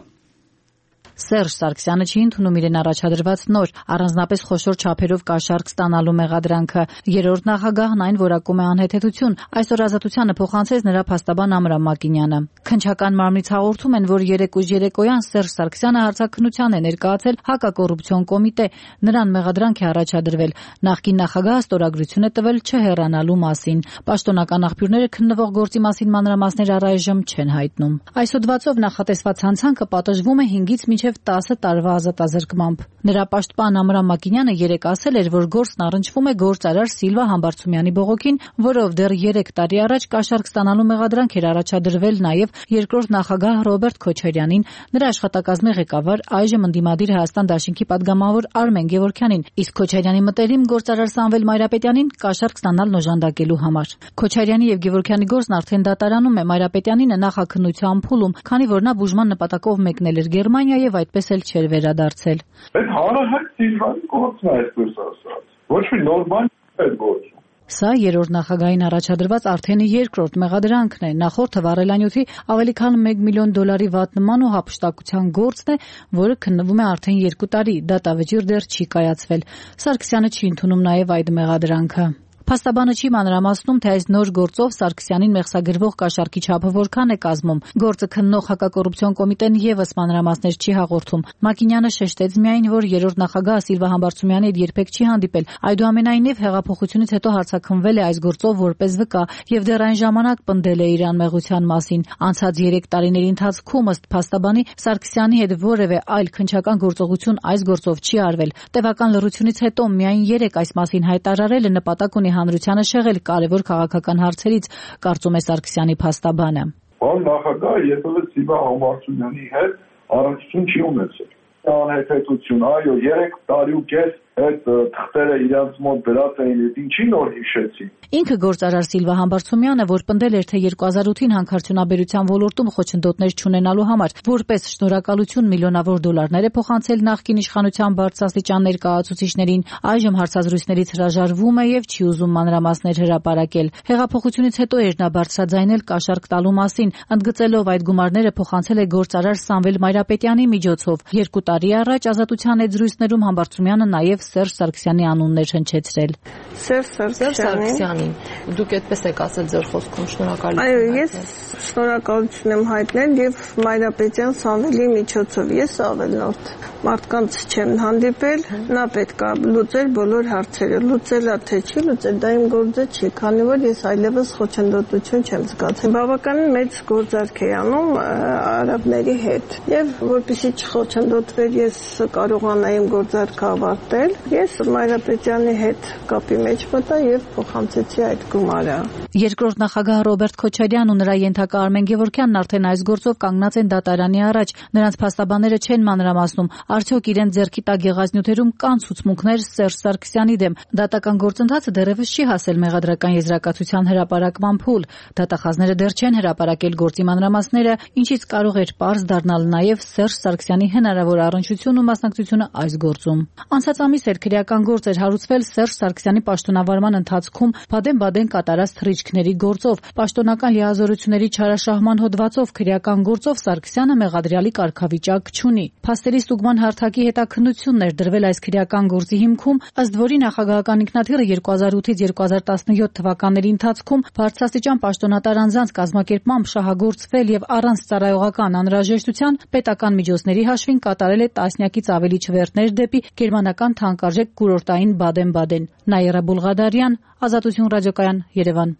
Սերժ Սարգսյանը չի ընդունում իրեն առաջադրված նոր, առանձնապես խոշոր չափերով կաշառք ստանալու մեղադրանքը։ Երրորդ նախագահն այն որակում է անհետեցություն։ Այսօր Ազատությանը փոխանցեց նրա փաստաբան Ամրամ Մակինյանը։ Քննչական մարմնից հաղորդում են, որ 3 ուժ երեկոյան Սերժ Սարգսյանը հարցաքննության է ներկայացել հակակոռուպցիոն կոմիտե։ Նրան մեղադրանք է առաջադրվել։ Նախկին նախագահը ստորագրություն է տվել չհեռանալու մասին։ Պաշտոնական աղբյուրները քննվող գործի մասին մանրամասներ առայժմ չեն հայտնում։ Այս հոդվածով նախատեսված հանցանքը պատժվում է 5-ից մինչև 10 տարվա ազատազրկմամբ։ Նրա պաշտպան Ամրամ Մակինյանը երեկ ասել էր, որ գործն առնչվում է գործարար Սիլվա Համբարձումյանի բողոքին, որով դեռ 3 տարի առաջ կաշառք ստանալու մեղադրանք էր առաջադրվել նաև երկրորդ նախագահ Ռոբերտ Քոչարյանին, նրա աշխատակազմի ղեկավար, այժմ ընդդիմադիր Հայաստան դաշինքի падգամավոր Արմեն Գևորգյանին, իսկ Քոչարյանի մտերիմ գործարար Սամվել Մայրապետյանին կաշառք ստանալ օժանդակելու համար։ Քոչարյանի եւ Գևորգյանի գործն արդեն դատարանում է, Մայրապետյանին նախաքննության փուլում, քանի որ նա բուժման նպատակով մեկնել էր Գերմանիա եւ այդպես էլ չէր վերադարձել։ Այդ հանրահայտ Սիլվայի գործն է, այսպես ասած։ Ոչ մի նորմալ գործ։ Սա երրորդ նախագահին առաջադրված արդեն երկրորդ մեղադրանքն է։ Նախորդը վառելանյութի ավելի քան $1 միլիոն վատնման ու հափշտակության գործն է, որը քննվում է արդեն 2 տարի, դատավճիռ դեռ չի կայացվել։ Սարգսյանը չի ընդունում նաև այդ մեղադրանքը։ Փաստաբանը չի մանրամասնում, թե այս նոր գործով Սարգսյանին մեղսագրվող կաշառքի չափը որքան է կազմում։ Գործը քննող հակակոռուպցիոն կոմիտեն եւս մանրամասներ չի հաղորդում։ Մակինյանը շեշտեց միայն, որ երրորդ նախագահ Սիլվա Համբարձումյանի հետ երբեք չի հանդիպել։ Այդուամենայնիվ հեղափոխությունից հետո հարձակվել է այս գործով որպես վկա եւ դեռ այն ժամանակ պնդել է իր անմեղության մասին։ Անցած 3 տարիների ընթացքում ըստ փաստաբանի Սարգսյանի հետ որևէ այլ քննչական գործողություն այս գործով չի արվել։ Տևական լռությունից հետո միայն 3 այս մասին հայտարարելը նպատակ ունի հանրությանը շեղել կարևոր քաղաքական հարցերից, կարծում է Սարգսյանի փաստաբանը։ Պարոն նախագահը երբևէ Սիլվա Համբարձումյանի հետ առնչություն չի ունեցել։ Անհետեցություն, այո, 3 տարի ու կես այդ թղթերը իրանց մոտ դրած էին, ինչի նոր հիշեցի։ Ինքը գործարար Սիլվա Համբարձումյանը, որ պնդել էր, թե 2008-ին հանքարդյունաբերության ոլորտում խոչընդոտներ չունենալու համար որպես շնորհակալություն միլիոնավոր դոլարներ է փոխանցել նախկին իշխանության բարձրաստիճան ներկայացուցիչներին, այժմ հարցազրույցներից հրաժարվում է եւ չի ուզում մանրամասներ հրապարակել։ Հեղափոխությունից հետո էր նա բարձրաձայնել կաշառք տալու մասին, ընդգծելով այդ գումարները փոխանցել է գործարար Սամվել Մայրապետյանի միջոցով։ 2 տարի առաջ Ազատության հետ զրույցներում Համբարձումյանը նաեւ Սերժ Սարգսյանի անուններ հնչեցրել։ Սերժ Սարգսյանին։ Դուք այդպես եք ասել ձեր խոսքում, շնորհակալություն։ Այո, ես շնորհակալություն եմ հայտնել եւ Մայրապետյան Սամվելի միջոցով։ Ես ավելնորդ մարդկանց չեմ հանդիպել, նա պետք է լուծել բոլոր հարցերը։ Լուծելա թե չի լուծել, դա իմ գործը չի, քանի որ ես այլևս խոչընդոտություն չեմ զգացել։ Բավականին մեծ գործարք է անում արաբների հետ եւ որպեսզի չխոչընդոտվեր, ես կարողանայի իմ գործարքը ավարտել։ Ես Մայրապետյանի հետ կապի մեջ մտա եւ փոխանցեցի այդ գումարը։ Երկրորդ նախագահ Ռոբերտ Քոչարյանն ու նրա ենթակա Արմեն Գևորգյանն արդեն այս գործով կանգնած են դատարանի առաջ։ Նրանց փաստաբանները չեն մանրամասնում, արդյոք իրենց ձեռքի տակ եղած նյութերում կան ցուցմունքներ Սերժ Սարգսյանի դեմ։ Դատական գործընթացը դեռևս չի հասել մեղադրական եզրակացության հրապարակման փուլ։ Դատախազները դեռ չեն հրապարակել գործի մանրամասները, ինչից կարող էր պարզ դառնալ նաև Սերժ Սարգսյանի հնարավոր առնչությունն ու մասնակցությունը այս գործում։ Անցած ամիս էր քրեական գործ էր հարուցվել Սերժ Սարգսյանի պաշտոնավարման ընթացքում Բադեն-Բադեն կատարած թռիչքների գործով։ Պաշտոնական լիազորությունների չարաշահման հոդվածով քրեական գործով Սարգսյանը մեղադրյալի կարգավիճակ չունի։ Փաստերի ստուգման հարթակի հետաքննությունն էր դրվել այս քրեական գործի հիմքում, ըստ որի նախագահական ինքնաթիռը 2008-ից 2017 թվականների ընթացքում բարձրաստիճան պաշտոնատար անձանց կազմակերպմամբ շահագործվել եւ առանց ծառայողական անհրաժեշտության պետական միջոցների հաշվին կատարել է տասնյակից ավելի չվերթներ դեպի գերմանական թանկարժեք կուրորտային Բադեն-Բադեն։ Նաիրա Բուլղադարյան, Ազատություն ռադիոկայան, Երևան։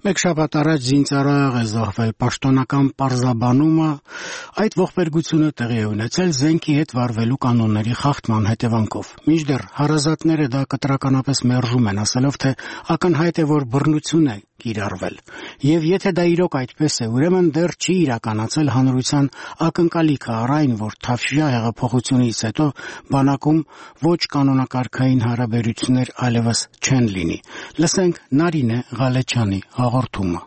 Մեկ շաբաթ առաջ զինծառայող է զոհվել պաշտոնական պարզաբանումը, այդ ողբերգությունը տեղի է ունեցել զենքի հետ վարվելու կանոնների խախտման հետևանքով։ Մինչդեռ հարազատները դա կտրականապես մերժում են, ասելով, թե ակնհայտ է, որ բռնություն է կիրառվել։ Եվ եթե դա իրոք այդպես է, ուրեմն դեռ չի իրականացել հանրության ակնկալիքը առ այն, որ Թավշյա հեղափոխությունից հետո բանակում ոչ կանոնակարգային հարաբերություններ այլևս չեն լինի։ Լսենք Նարինե Ղալեչյանի հաղորդումը։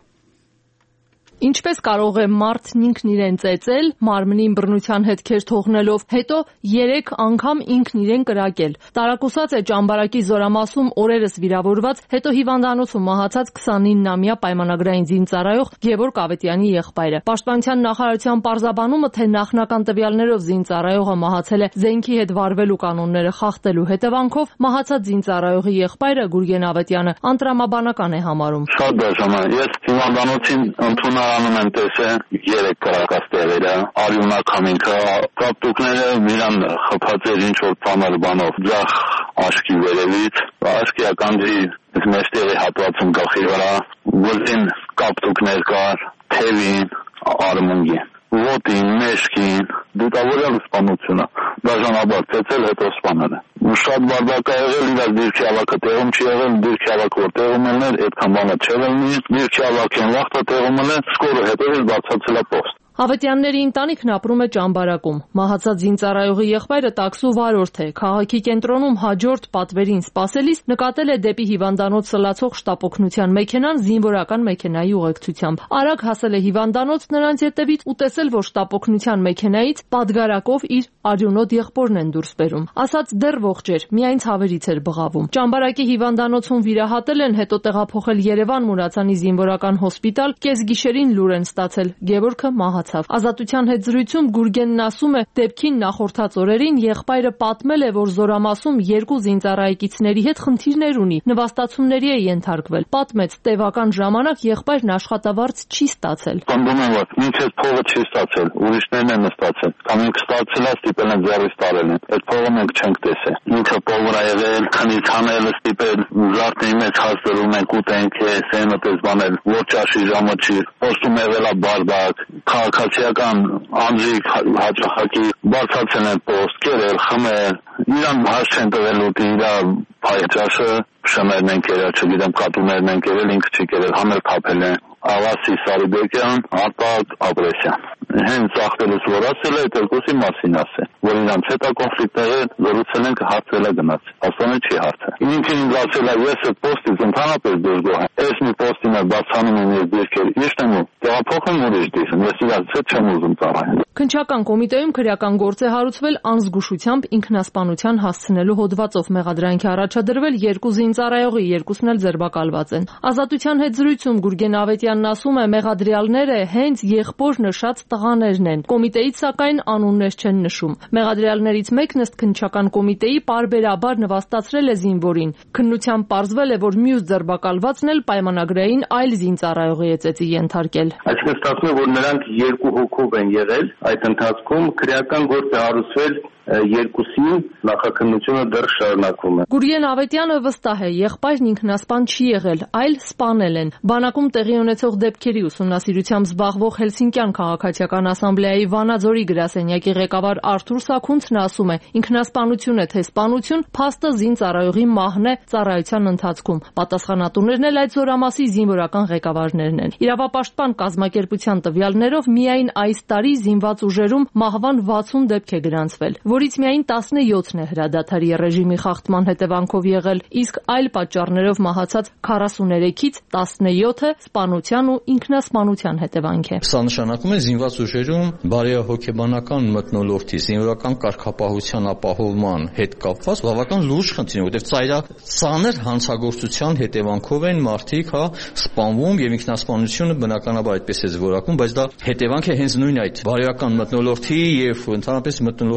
Ինչպես կարող է մարդն ինքն իրեն ծեծել, մարմնին բռնության հետքեր թողնելով, հետո 3 անգամ ինքն իրեն կրակել։ Տարակուսած է Ճամբարակի Զորամասում օրերս վիրավորված, հետո հիվանդանոցում մահացած 29-ամյա պայմանագրային զինծառայող Գևորգ Ավետյանի եղբայրը։ Պաշտպանության նախարարության պարզաբանումը, թե նախնական տվյալներով զինծառայողը մահացել է զենքի հետ վարվելու կանոնները խախտելու հետևանքով, մահացած զինծառայողի եղբայրը Գուրգեն Ավետյանը անտրամաբանական է համարում։ Շատ դժվար է։ Ես հիվանդանոցին ընդունել անում եմ տեսել 3 կրակած տեղերը, արյունակ համինքը, կապտուկները իրան խփած էր ինչ-որ ծանր բանով, ձախ աչքի վերևից, աչքի ականջի մեջտեղի հատվածում գլխի վրա, գլխին կապտուկներ կար, թևին, արմունկին, ոտին, մեջքին, դիտավորյալ սպանությունը, դաժանաբար ծեծել, հետո սպանել է։ Շատ բարդակ է եղել, իրար դիրքի ավակը տեղում չի եղել, դիրքի ավակը որ տեղում էր, այդքան բանը չէ եղնի, դիրքի ավակեն վաղտը տեղում էր, սկորը հետո էլ բացացել է պոստ։ Ավետյանների ընտանիքն ապրում է Ճամբարակում։ Մահացած զինծառայողի եղբայրը տաքսու վարորդ է։ Քաղաքի կենտրոնում հաջորդ պատվերին սպասելիս նկատել է դեպի հիվանդանոց սլացող շտապօգնության մեքենան զինվորական մեքենայի ուղեկցությամբ։ Արագ հասել է հիվանդանոց նրանց ետևից ու տեսել, որ շտապօգնության մեքենայից պատգարակով իր արյունոտ եղբորն են դուրս բերում։ Ասաց դեռ ողջ էր, միայն ցավերից էր բղավում։ Ճամբարակի հիվանդանոցում վիրահատել են, հետո տեղափոխել Երևան Մուրացանի զինվորական հոսպիտալ, կեսգիշերին լուր են ստացել։ Գևորգը մահացավ։ Ազատության հետ զրույցում Գուրգենն ասում է, դեպքին նախորդած օրերին եղբայրը պատմել է, որ Զորամասում 2 զինծառայեկիցների հետ խնդիրներ ունի, նվաստացումների է ենթարկվել։ Պատմեց, տևական ժամանակ եղբայրն աշխատավարձ չի ստացել։ Պնդում եմ, որ մինչև փողը չի ստացել, ուրիշներն են ստացել։ Կամ ինքը ստացել է, ստիպել են ձեռից տարել են։ Այդ փողը մենք չենք տեսել։ Ինքը փողը եղել, քնից հանել, ստիպել, զարդի մեջ հաստրում ենք ուտենք, սենը պես բանել, ոչ ճաշի ժամը չի։ Ոստում եղել է բարբակ, քաղաքացիական անձիկ հաճախակի բարձացել են պոստ, կերել, խմել, իրան հաշ չեն տվել ուտի, իրա փայճաշը, շմերն են կերել, չգիտեմ, կատուներն են կերել, ինքը չի կերել, համել կապել են։ Աղասի Սարիբեկյան, Արտակ Աբրեսյան։ Հենց ախտելուց որ ասել է, այդ երկուսի մասին ասել, որ իրանց հետ է կոնֆլիկտները զրուցել ենք, հարցել է գնաց։ Աստանը չի հարցել։ Ինքն ինձ ասել է, ես այդ պոստից ընդհանրապես դժգոհ եմ։ Այս մի պոստին է բացանում եմ ես դիրքեր, իշտեմ ու տեղափոխում ուրիշ դիրքեմ, ես իրանց հետ չեմ ուզում ծառայել։ Քննչական կոմիտեում քրեական գործ է հարուցվել անզգուշությամբ ինքնասպանության հասցնելու հոդվածով մեղադրանքի առաջադրվել 2 զինծառայողի, 2-ն էլ ձերբակալված են։ Ազատության հետ զրույցում Գուրգեն Ավետյանն ասում է, մեղադրյալները հենց եղբոր նշած տղաներն են։ Կոմիտեից սակայն անուններ չեն նշում։ Մեղադրյալներից մեկն ըստ քննչական կոմիտեի պարբերաբար նվաստացրել է զինվորին։ Քննությամբ պարզվել է, որ մյուս ձերբակալվածն էլ պայմանագրային այլ զինծառայողի է ծեծի ենթարկել։ Այսինքն ստացվում է, որ նրանք 2 հոգով են եղել, այդ ընթացքում քրեական գործ է հարուցվել 2-ին, նախաքննությունը դեռ շարունակվում է։ Գուրգեն Ավետյանը վստահ է, եղբայրն ինքնասպան չի եղել, այլ սպանել են։ Բանակում տեղի ունեցող դեպքերի ուսումնասիրությամբ զբաղվող Հելսինկյան քաղաքացիական ասամբլեայի Վանաձորի գրասենյակի ղեկավար Արթուր Սաքունցն ասում է, ինքնասպանություն է թե սպանություն, փաստը զինծառայողի մահն է ծառայության ընթացքում։ Պատասխանատուներն էլ այդ Զորամասի զինվորական ղեկավարներն են։ Իրավապաշտպան կազմակերպության տվյալներով միայն այս տարի զինված ուժերում մահվան 60 դեպք է գրանցվել, որից միայն 17-ն է հրադադարի ռեժիմի խախտման հետևանքով եղել, իսկ այլ պատճառներով մահացած 43-ից 17-ը սպանության ու ինքնասպանության հետևանք է։ Սա նշանակում է զինված ուժերում բարեհոգեբանական մթնոլորտի, զինվորական կարգապահության ապահովման հետ կապված բավական լուրջ խնդիր, որտեղ ծանր հանցագործության հետևանքով են մարդիկ սպանվում եւ ինքնասպանությունը բնականաբար այդպես է զորակում, բայց դա հետևանք է հենց նույն այդ բարոյական մթնոլորտի եւ ընդհանրապես մթնոլորտի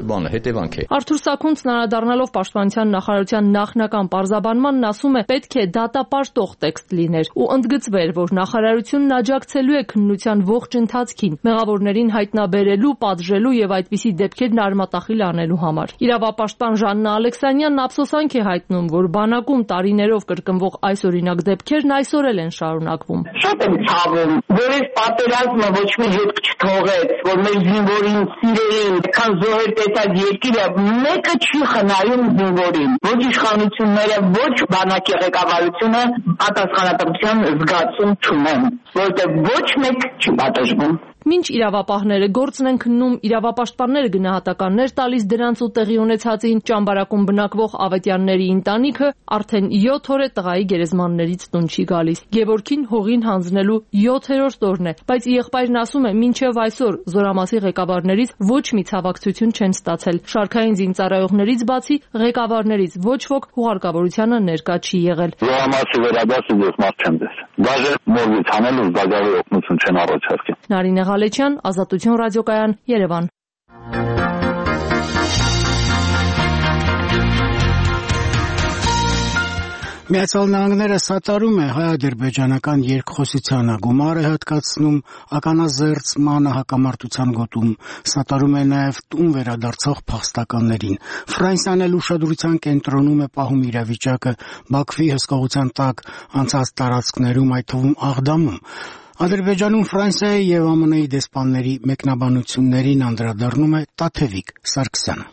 բանը հետևանք է։ Արթուր Սաքունցն անդրադառնալով Պաշտպանության նախարարության նախնական պարզաբանմանն ասում է, պետք է դատապարտող տեքստ լիներ ու ընդգծվեր, որ նախարարությունն աջակցելու է քննության ողջ ընթացքին, մեղավորներին հայտնաբերելու, պատժելու եւ այդպիսի դեպքերն արմատախիլ անելու համար։ Իրավապաշտպան Ժաննա Ալեքսանյանն ափսոսանք է հայտնում, որ բանակում տարիներով կրկնվող այս օրինակ դեպքերն այսօր էլ են շարունակվում։ Շատ եմ ցավում, որ այս պատերազմը ոչ մի հետք չթողեց, որ մեր զինվորին սիրելին, քան զոհեր տեսած երկիրը մեկը չի խնայում զինվորին։ Ոչ իշխանությունները, ոչ բանակի ղեկավարությունը պատասխանատվության զգացում չունեն, որտեղ ոչ մեկ չի պատժվում։ Մինչ իրավապահները գործն են քննում, իրավապաշտպանները գնահատականներ տալիս դրանց ու տեղի ունեցածին, ճամբարակում բնակվող Ավետյանների ընտանիքը արդեն 7 օր է տղայի գերեզմաններից տուն չի գալիս։ Գևորգին հողին հանձնելու 7-րդ օրն է, բայց եղբայրն ասում է, մինչև այսօր Զորամասի ղեկավարներից ոչ մի ցավակցություն չեն ստացել։ Շարքային զինծառայողներից բացի ղեկավարներից ոչ ոք հուղարկավորությանը ներկա չի եղել։ Զորամասի վերադասը ես մարդ չեմ դες։ Դաժե մորից հանելու զբաղավի օգնություն չեն առաջարկել։ Նարինե Ղալեչյան, Ազատություն ռադիոկայան, Երևան։ Միացյալ Նահանգները սատարում է հայ-ադրբեջանական երկխոսությանը, գումար է հատկացնում ականազերծմանը հակամարտության գոտում, սատարում է նաև տուն վերադարձող փախստականներին։ Ֆրանսիան էլ ուշադրության կենտրոնում է պահում իրավիճակը Բաքվի հսկողության տակ անցած տարածքներում, այդ թվում Աղդամում։ Ադրբեջանում Ֆրանսիայի եւ ԱՄՆ-ի դեսպանների մեկնաբանություններին անդրադառնում է Տաթևիկ Սարգսյանը։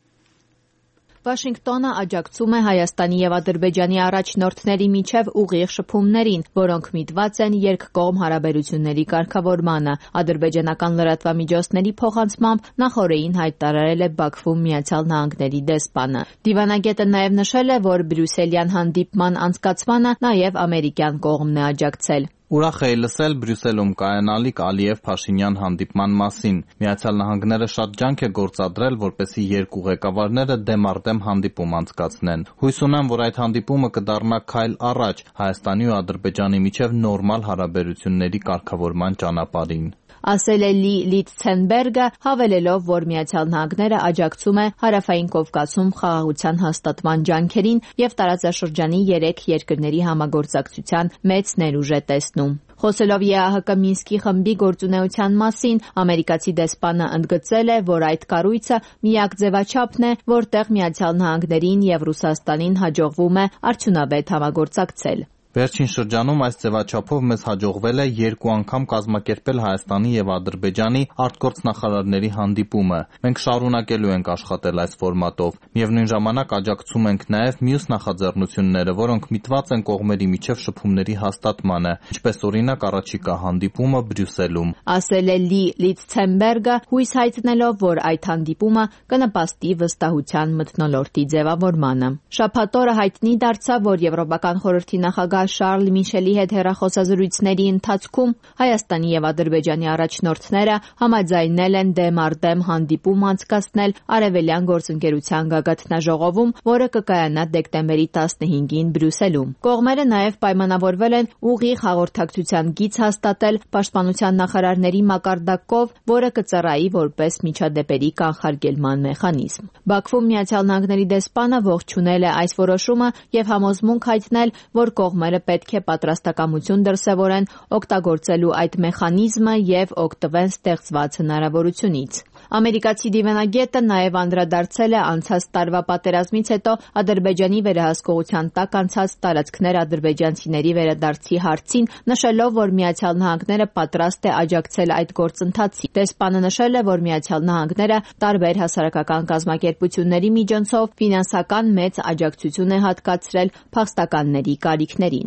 Վաշինգտոնը աջակցում է Հայաստանի եւ Ադրբեջանի առաջնորդների միջև ուղիղ շփումներին, որոնք միտված են երկկողմ հարաբերությունների կարգավորմանը։ Ադրբեջանական լրատվամիջոցների փոխանցմամբ նախօրեին հայտարարել է Բաքվում Միացյալ Նահանգների դեսպանը։ Դիվանագետը նաեւ նշել է, որ բրյուսելյան հանդիպման անցկացմանը նաեւ ամերիկյան կողմն է աջակցել։ Ուրախ էի լսել Բրյուսելում կայանալիք Ալիև-Փաշինյան հանդիպման մասին։ Միացյալ Նահանգները շատ ջանք է գործադրել, որպեսզի երկու ղեկավարները դեմ առ դեմ հանդիպում անցկացնեն։ Հույս ունեմ, որ այդ հանդիպումը կդառնա քայլ առաջ Հայաստանի ու Ադրբեջանի միջև նորմալ հարաբերությունների կարգավորման ճանապարհին։ Ասել է Լի Լիցցենբերգը, հավելելով, որ Միացյալ Նահանգները աջակցում է Հարավային Կովկասում խաղաղության հաստատման ջանքերին եւ տարածաշրջանի 3 երկրների համագործակցության մեծ ներուժ է տեսնում։ Խոսելով ԵԱՀԿ Մինսկի խմբի գործունեության մասին, ամերիկացի դեսպանը ընդգծել է, որ այդ կառույցը միակ ձևաչափն է, որտեղ Միացյալ Նահանգներին եւ Ռուսաստանին հաջողվում է արդյունավետ համագործակցել։ Վերջին շրջանում այս ձևաչափով մեզ հաջողվել է 2 անգամ կազմակերպել Հայաստանի եւ Ադրբեջանի արտգործնախարարների հանդիպումը։ Մենք շարունակելու ենք աշխատել այս ֆորմատով։ Միևնույն ժամանակ աջակցում ենք նաեւ մյուս նախաձեռնությունները, որոնք միտված են կողմերի միջև շփումների հաստատմանը, ինչպես օրինակ առաջիկա հանդիպումը Բրյուսելում։ Ասել է Լի Լիցցենբերգը, հույս հայտնելով, որ այդ հանդիպումը կնպաստի վստահության մթնոլորտի ձևավորմանը։ Շաբաթ օրը հայտնի դարձավ, որ Եվրոպական խորհրդի նախագահ Շարլ Միշելի հետ հեռախոսազրույցների ընթացքում Հայաստանի եւ Ադրբեջանի առաջնորդները համաձայնել են դեմ առ դեմ հանդիպում անցկացնել Արևելյան գործընկերության գագաթնաժողովում, որը կկայանա դեկտեմբերի 15-ին Բրյուսելում։ Կողմերը նաեւ պայմանավորվել են ուղիղ հաղորդակցության գիծ հաստատել պաշտպանության նախարարների մակարդակով, որը կծառայի որպես միջադեպերի կանխարգելման մեխանիզմ։ Բաքվում Միացյալ Նահանգների դեսպանը ողջունել է այս որոշումը եւ համոզմունք հայտնել, որ կողմերը պետք է պատրաստակամություն դրսևորեն օգտագործելու այդ մեխանիզմը եւ օգտվեն ստեղծված հնարավորությունից։ Ամերիկացի դիվանագետը նաև անդրադարձել է անցած տարվա պատերազմից հետո Ադրբեջանի վերահսկողության տակ անցած տարածքներ ադրբեջանցիների վերադարձի հարցին, նշելով, որ Միացյալ Նահանգները պատրաստ է աջակցել այդ գործընթացին։ Դեսպանը նշել է, որ Միացյալ Նահանգները տարբեր հասարակական կազմակերպությունների միջոցով ֆինանսական մեծ աջակցություն է հատկացրել փախստականների կարիքներին։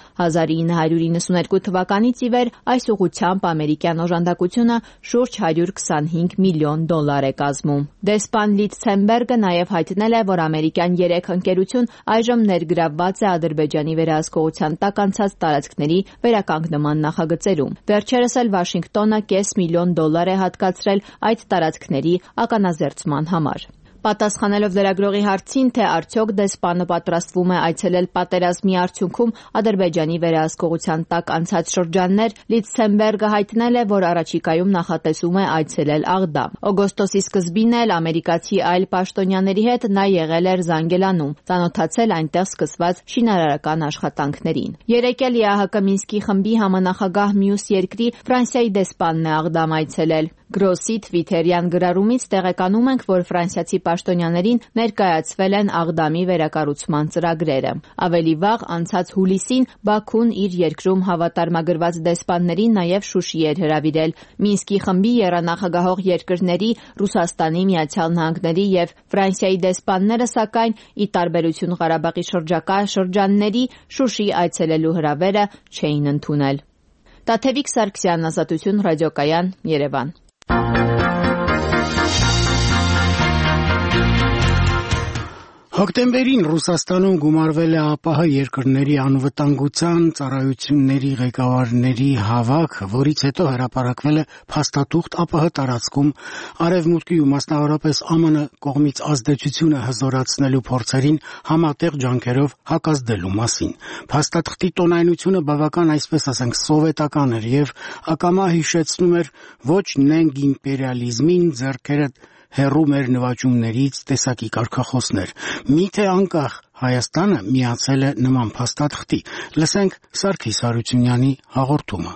1992 թվականից ի վեր այս ուղղությամբ ամերիկյան օժանդակությունը շուրջ $125 միլիոն է կազմում։ Դեսպան Լիցցենբերգը նաև հայտնել է, որ ամերիկյան 3 ընկերություն այժմ ներգրավված է Ադրբեջանի վերահսկողության տակ անցած տարածքների վերականգնման նախագծերում։ Վերջերս էլ Վաշինգտոնը $500 միլիոն է հատկացրել այդ տարածքների ականազերծման համար։ Պատասխանելով լրագրողի հարցին, թե արդյոք դեսպանը պատրաստվում է այցելել պատերազմի արդյունքում Ադրբեջանի վերահսկողության տակ անցած շրջաններ, Լիցցենբերգը հայտնել է, որ առաջիկայում նախատեսում է այցելել Աղդամ։ Օգոստոսի սկզբին էլ ամերիկացի այլ պաշտոնյաների հետ նա եղել էր Զանգելանում, ծանոթացել այնտեղ սկսված շինարարական աշխատանքներին։ Երեկ էլ ԵԱՀԿ Մինսկի խմբի համանախագահ մյուս երկրի Ֆրանսիայի դեսպանն է Աղդամ այցելել։ Գրոսի թվիթերյան գրառումից տեղեկանում ենք, որ ֆրանսիացի պաշտոնյաներին ներկայացվել են Աղդամի վերակառուցման ծրագրերը։ Ավելի վաղ անցած հուլիսին Բաքուն իր երկրում հավատարմագրված դեսպաններին նաև Շուշի էր հրավիրել։ Մինսկի խմբի եռանախագահող երկրների Ռուսաստանի, Միացյալ Նահանգների եւ Ֆրանսիայի դեսպանները, սակայն, ի տարբերություն Ղարաբաղի շրջակա շրջանների, Շուշի այցելելու հրավերը չէին ընդունել։ Տաթևիկ Սարգսյան, Ազատություն ռադիոկայան, Երևան։ Հոկտեմբերին Ռուսաստանում գումարվել է ԱՊՀ երկրների անվտանգության ծառայությունների ղեկավարների հավաք, որից հետո հրապարակվել է փաստաթուղթ ԱՊՀ տարածքում Արևմուտքի ու մասնավորապես ԱՄՆ կողմից ազդեցությունը հզորացնելու փորձերին համատեղ ջանքերով հակազդելու մասին։ Փաստաթղթի տոնայնությունը բավական, այսպես ասենք, սովետական էր եւ ակամա հիշեցնում էր ոչ նենգ իմպերիալիզմին, ձեռքերը հեռու մեր նվաճումներից տեսակի կարգախոսներ։ Միթե անկախ Հայաստանը միացել է նման փաստաթղթի։ Լսենք Սարգիս Հարությունյանի հաղորդումը։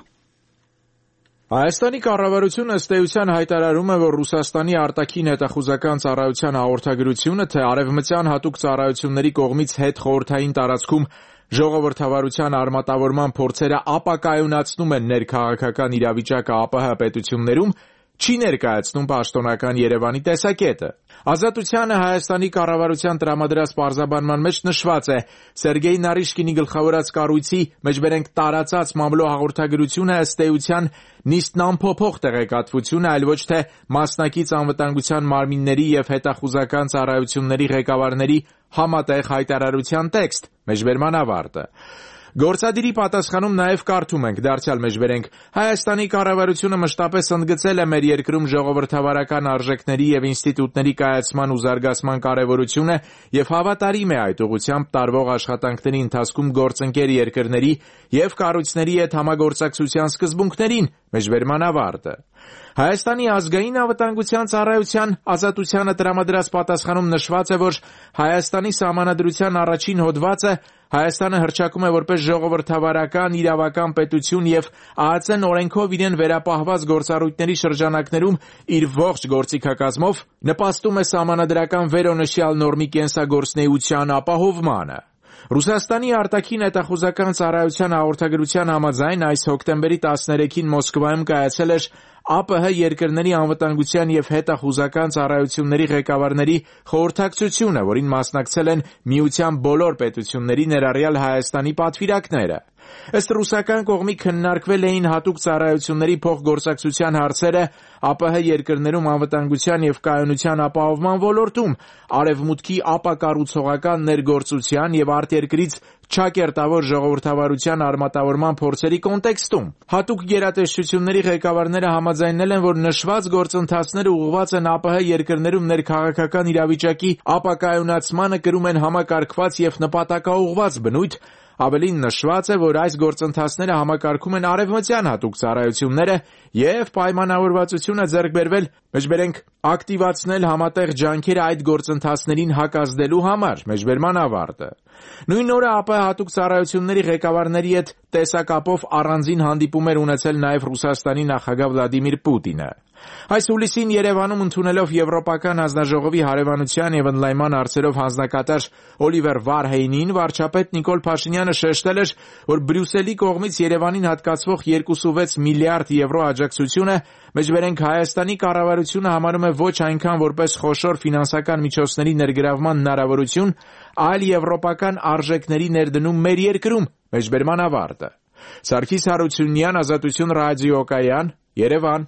Հայաստանի կառավարությունը ըստ էության հայտարարում է, որ Ռուսաստանի արտաքին հետախուզական ծառայության հաղորդագրությունը, թե արևմտյան հատուկ ծառայությունների կողմից հետխորհրդային տարածքում ժողովրդավարության արմատավորման փորձերը ապակայունացնում են ներքաղաքական իրավիճակը ԱՊՀ պետություններում, չի ներկայացնում պաշտոնական Երևանի տեսակետը։ Ազատությանը Հայաստանի կառավարության տրամադրած պարզաբանման մեջ նշված է. Սերգեյ Նարիշկինի գլխավորած կառույցի մեջբերենք տարածած մամլո հաղորդագրությունը ըստ էության նիստն անփոփոխ տեղեկատվություն է, այլ ոչ թե մասնակից անվտանգության մարմինների եւ հետախուզական ծառայությունների ղեկավարների համատեղ հայտարարության տեքստ, մեջբերման ավարտը։ Գործադիրի պատասխանում նաև կարդում ենք, դարձյալ մեջբերենք, Հայաստանի կառավարությունը մշտապես ընդգծել է մեր երկրում ժողովրդավարական արժեքների եւ ինստիտուտների կայացման ու զարգացման կարեւորությունը եւ հավատարիմ է այդ ուղղությամբ տարվող աշխատանքների ընթացքում գործընկեր երկրների եւ կառույցների հետ համագործակցության սկզբունքներին, մեջբերման ավարտը։ Հայաստանի ազգային անվտանգության ծառայության Ազատությանը տրամադրած պատասխանում նշված է, որ Հայաստանի սահմանադրության առաջին հոդվածը Հայաստանը հռչակում է որպես ժողովրդավարական իրավական պետություն եւ ԱԱԾ-ն օրենքով իրեն վերապահված գործառույթների շրջանակներում իր ողջ գործիքակազմով նպաստում է սահմանադրական վերոնշյալ նորմի կենսագործունեության ապահովմանը։ Ռուսաստանի արտաքին հետախուզական ծառայության հաղորդագրության համաձայն այս հոկտեմբերի 13-ին Մոսկվայում կայացել էր ԱՊՀ երկրների անվտանգության եւ հետախուզական ծառայությունների ղեկավարների խորհրդակցությունը, որին մասնակցել են միության բոլոր պետությունների, ներառյալ Հայաստանի պատվիրակները։ Ըստ ռուսական կողմի քննարկվել էին հատուկ ծառայությունների փոխգործակցության հարցերը ԱՊՀ երկրներում անվտանգության եւ կայունության ապահովման ոլորտում, արևմուտքի ապակառուցողական ներգործության եւ արտերկրից չակերտավոր ժողովրդավարության արմատավորման փորձերի կոնտեքստում։ Հատուկ գերատեսչությունների ղեկավարները համաձայնել են, որ նշված գործընթացները ուղղված են ԱՊՀ երկրներում ներքաղաքական իրավիճակի ապակայունացմանը, կրում են համակարգված եւ նպատակաուղղված բնույթ։ Ավելին նշված է, որ այս գործընթացները համակարգում են արևմտյան հատուկ ծառայությունները եւ պայմանավորվածությունը ձեռք բերվել, մեջբերենք, ակտիվացնել համատեղ ջանքերը այդ գործընթացներին հակազդելու համար, մեջբերման ավարտը։ Նույն օրը ԱՊՀ հատուկ ծառայությունների ղեկավարների հետ տեսակապով առանձին հանդիպում էր ունեցել նաև Ռուսաստանի նախագահ Վլադիմիր Պուտինը։ Այս հուլիսին Երևանում ընդունելով Եվրոպական հանձնաժողովի հարևանության եւ ընդլայնման հարցերով հանձնակատար Օլիվեր Վարհեյնին, վարչապետ Նիկոլ Փաշինյանը շեշտել էր, որ Բրյուսելի կողմից Երևանին հատկացվող 2.6 միլիարդ եվրո աջակցությունը, մեջբերենք Հայաստանի կառավարությունը համարում է ոչ այնքան որպես խոշոր ֆինանսական միջոցների ներգրավման հնարավորություն, այլ եվրոպական արժեքների ներդնում մեր երկրում, մեջբերման ավարտը։ Սարգիս Հարությունյան, Ազատություն ռադիոկայան, Երևան։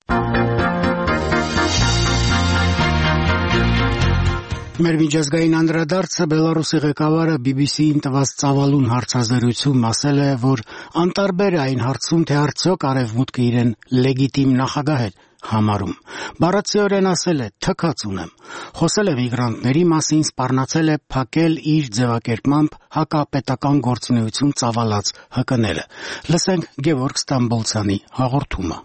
Մեր միջազգային անդրադարձը Բելարուսի ղեկավարը BBC-ին տված ծավալուն հարցազրույցում ասել է, որ անտարբեր է այն հարցում, թե արդյոք Արևմուտքը իրեն լեգիտիմ նախագահ է համարում։ Բառացիորեն ասել է թքած ունեմ։ Խոսել է միգրանտների մասին, սպառնացել է փակել իր ձևակերպմամբ հակապետական գործունեություն ծավալած ՀԿ-ները։ Լսենք Գևորգ Ստամբոլցյանի հաղորդումը։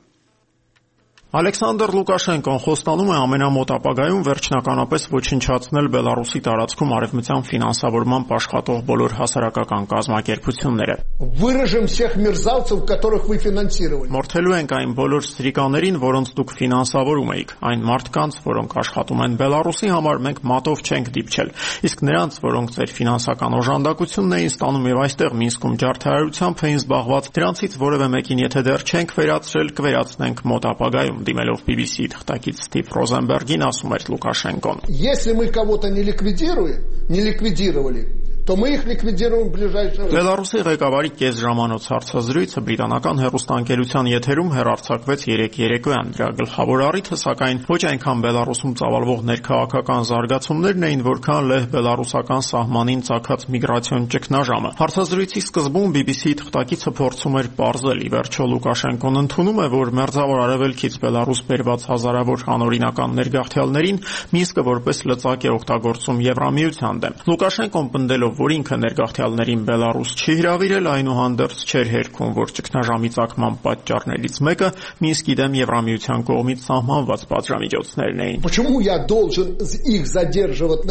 Ալեքսանդր Լուկաշենկոն խոստանում է ամենամոտ ապագայում վերջնականապես ոչնչացնել Բելարուսի տարածքում արևմտյան ֆինանսավորմամբ աշխատող բոլոր հասարակական կազմակերպությունները։ Выражем всех мерзавцев, которых вы финансировали. Մորթելու ենք այն բոլոր ստրիկաներին, որոնց դուք ֆինանսավորում եք, այն մարդկանց, որոնք աշխատում են Բելարուսի համար, մենք մատով չենք դիպչել, իսկ նրանց, որոնք ձեր ֆինանսական օժանդակությունն էին ստանում եւ այստեղ Մինսկում ջարդարարությամբ էին զբաղված, դրանցից որևէ մեկին եթե դեռ չենք վերացրել, կվերացնենք մոտ ապագայում։ Դիմելով BBC թղթակից Ստիվ Ռոզենբերգին ասում էր Լուկաշենկոն. Если мы кого-то не ликвидировали, то мы их ликвидируем в ближайшее время. Բելարուսի ղեկավարի կես ժամանոց հարցազրույցը բրիտանական հեռուստաընկերության եթերում հեռարձակվեց 3 երեկոյան։ Դրա գլխավոր առիթը սակայն ոչ այնքան Բելարուսում ծավալվող ներքաղաքական զարգացումներն էին, որքան լեհ բելարուսական սահմանին ծագած միգրացիոն ճգնաժամը։ Հարցազրույցի սկզբում BBC թղթակիցը փորձում էր պարզել, ի վերջո Լուկաշենկոն ընդունում է, որ մերձավոր արևելքից Բելարուս բերված հազարավոր անօրինական ներգաղթյալներին Մինսկը որպես լծակ է օգտագործում Եվրամիության դեմ։ Լուկաշենկոն պնդելով, որ ինքը ներգաղթյալներին Բելարուս չի հրավիրել, այնուհանդերձ չէր հերքում, որ ճգնաժամի ծագման պատճառներից մեկը Մինսկի դեմ Եվրամիության կողմից սահմանված պատժամիջոցներն էին։ Почему я должен их задерживать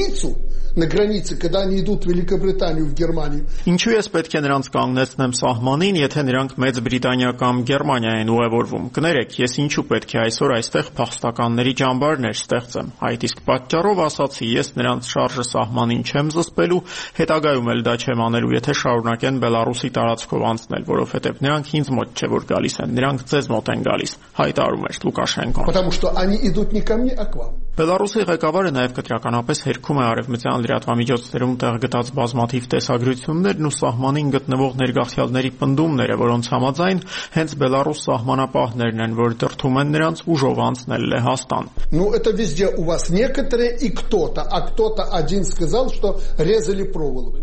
на границе, когда они идут в Великобританию, в Германию? Ինչու ես պետք է նրանց կանգնեցնեմ սահմանին, եթե նրանք Մեծ Բրիտանիա կամ Գերմանիա են ուղևորվում։ Կներեք, ես ինչու պետք է այսօր այստեղ փախստականների ճամբարներ ստեղծեմ։ Այդ իսկ պատճառով ասացի, ես նրանց շարժը սահմանին չեմ զսպելու, հետագայում էլ դա չեմ անելու, եթե շարունակեն Բելարուսի տարածքով անցնել, որովհետև նրանք ինձ մոտ չէ որ գալիս են, նրանք ձեզ մոտ են գալիս, հայտարարում էր Լուկաշենկոն։ Потому что они идут не ко мне, а к вам. Բելարուսի ղեկավարը նաև կտրականապես հերքում է արևմտյան լրատվամիջոցներում տեղ գտած բազմաթիվ տեսագրություններն ու սահմանին գտնվող ներգաղթյալների պնդումները, որոնց համաձայն հենց Բելարուս սահմանապահներն են, որ դրդում են նրանց ուժով անցնել Լեհաստան։ Ну, это везде у вас некоторые и кто-то, а кто-то один сказал, что резали проволоку.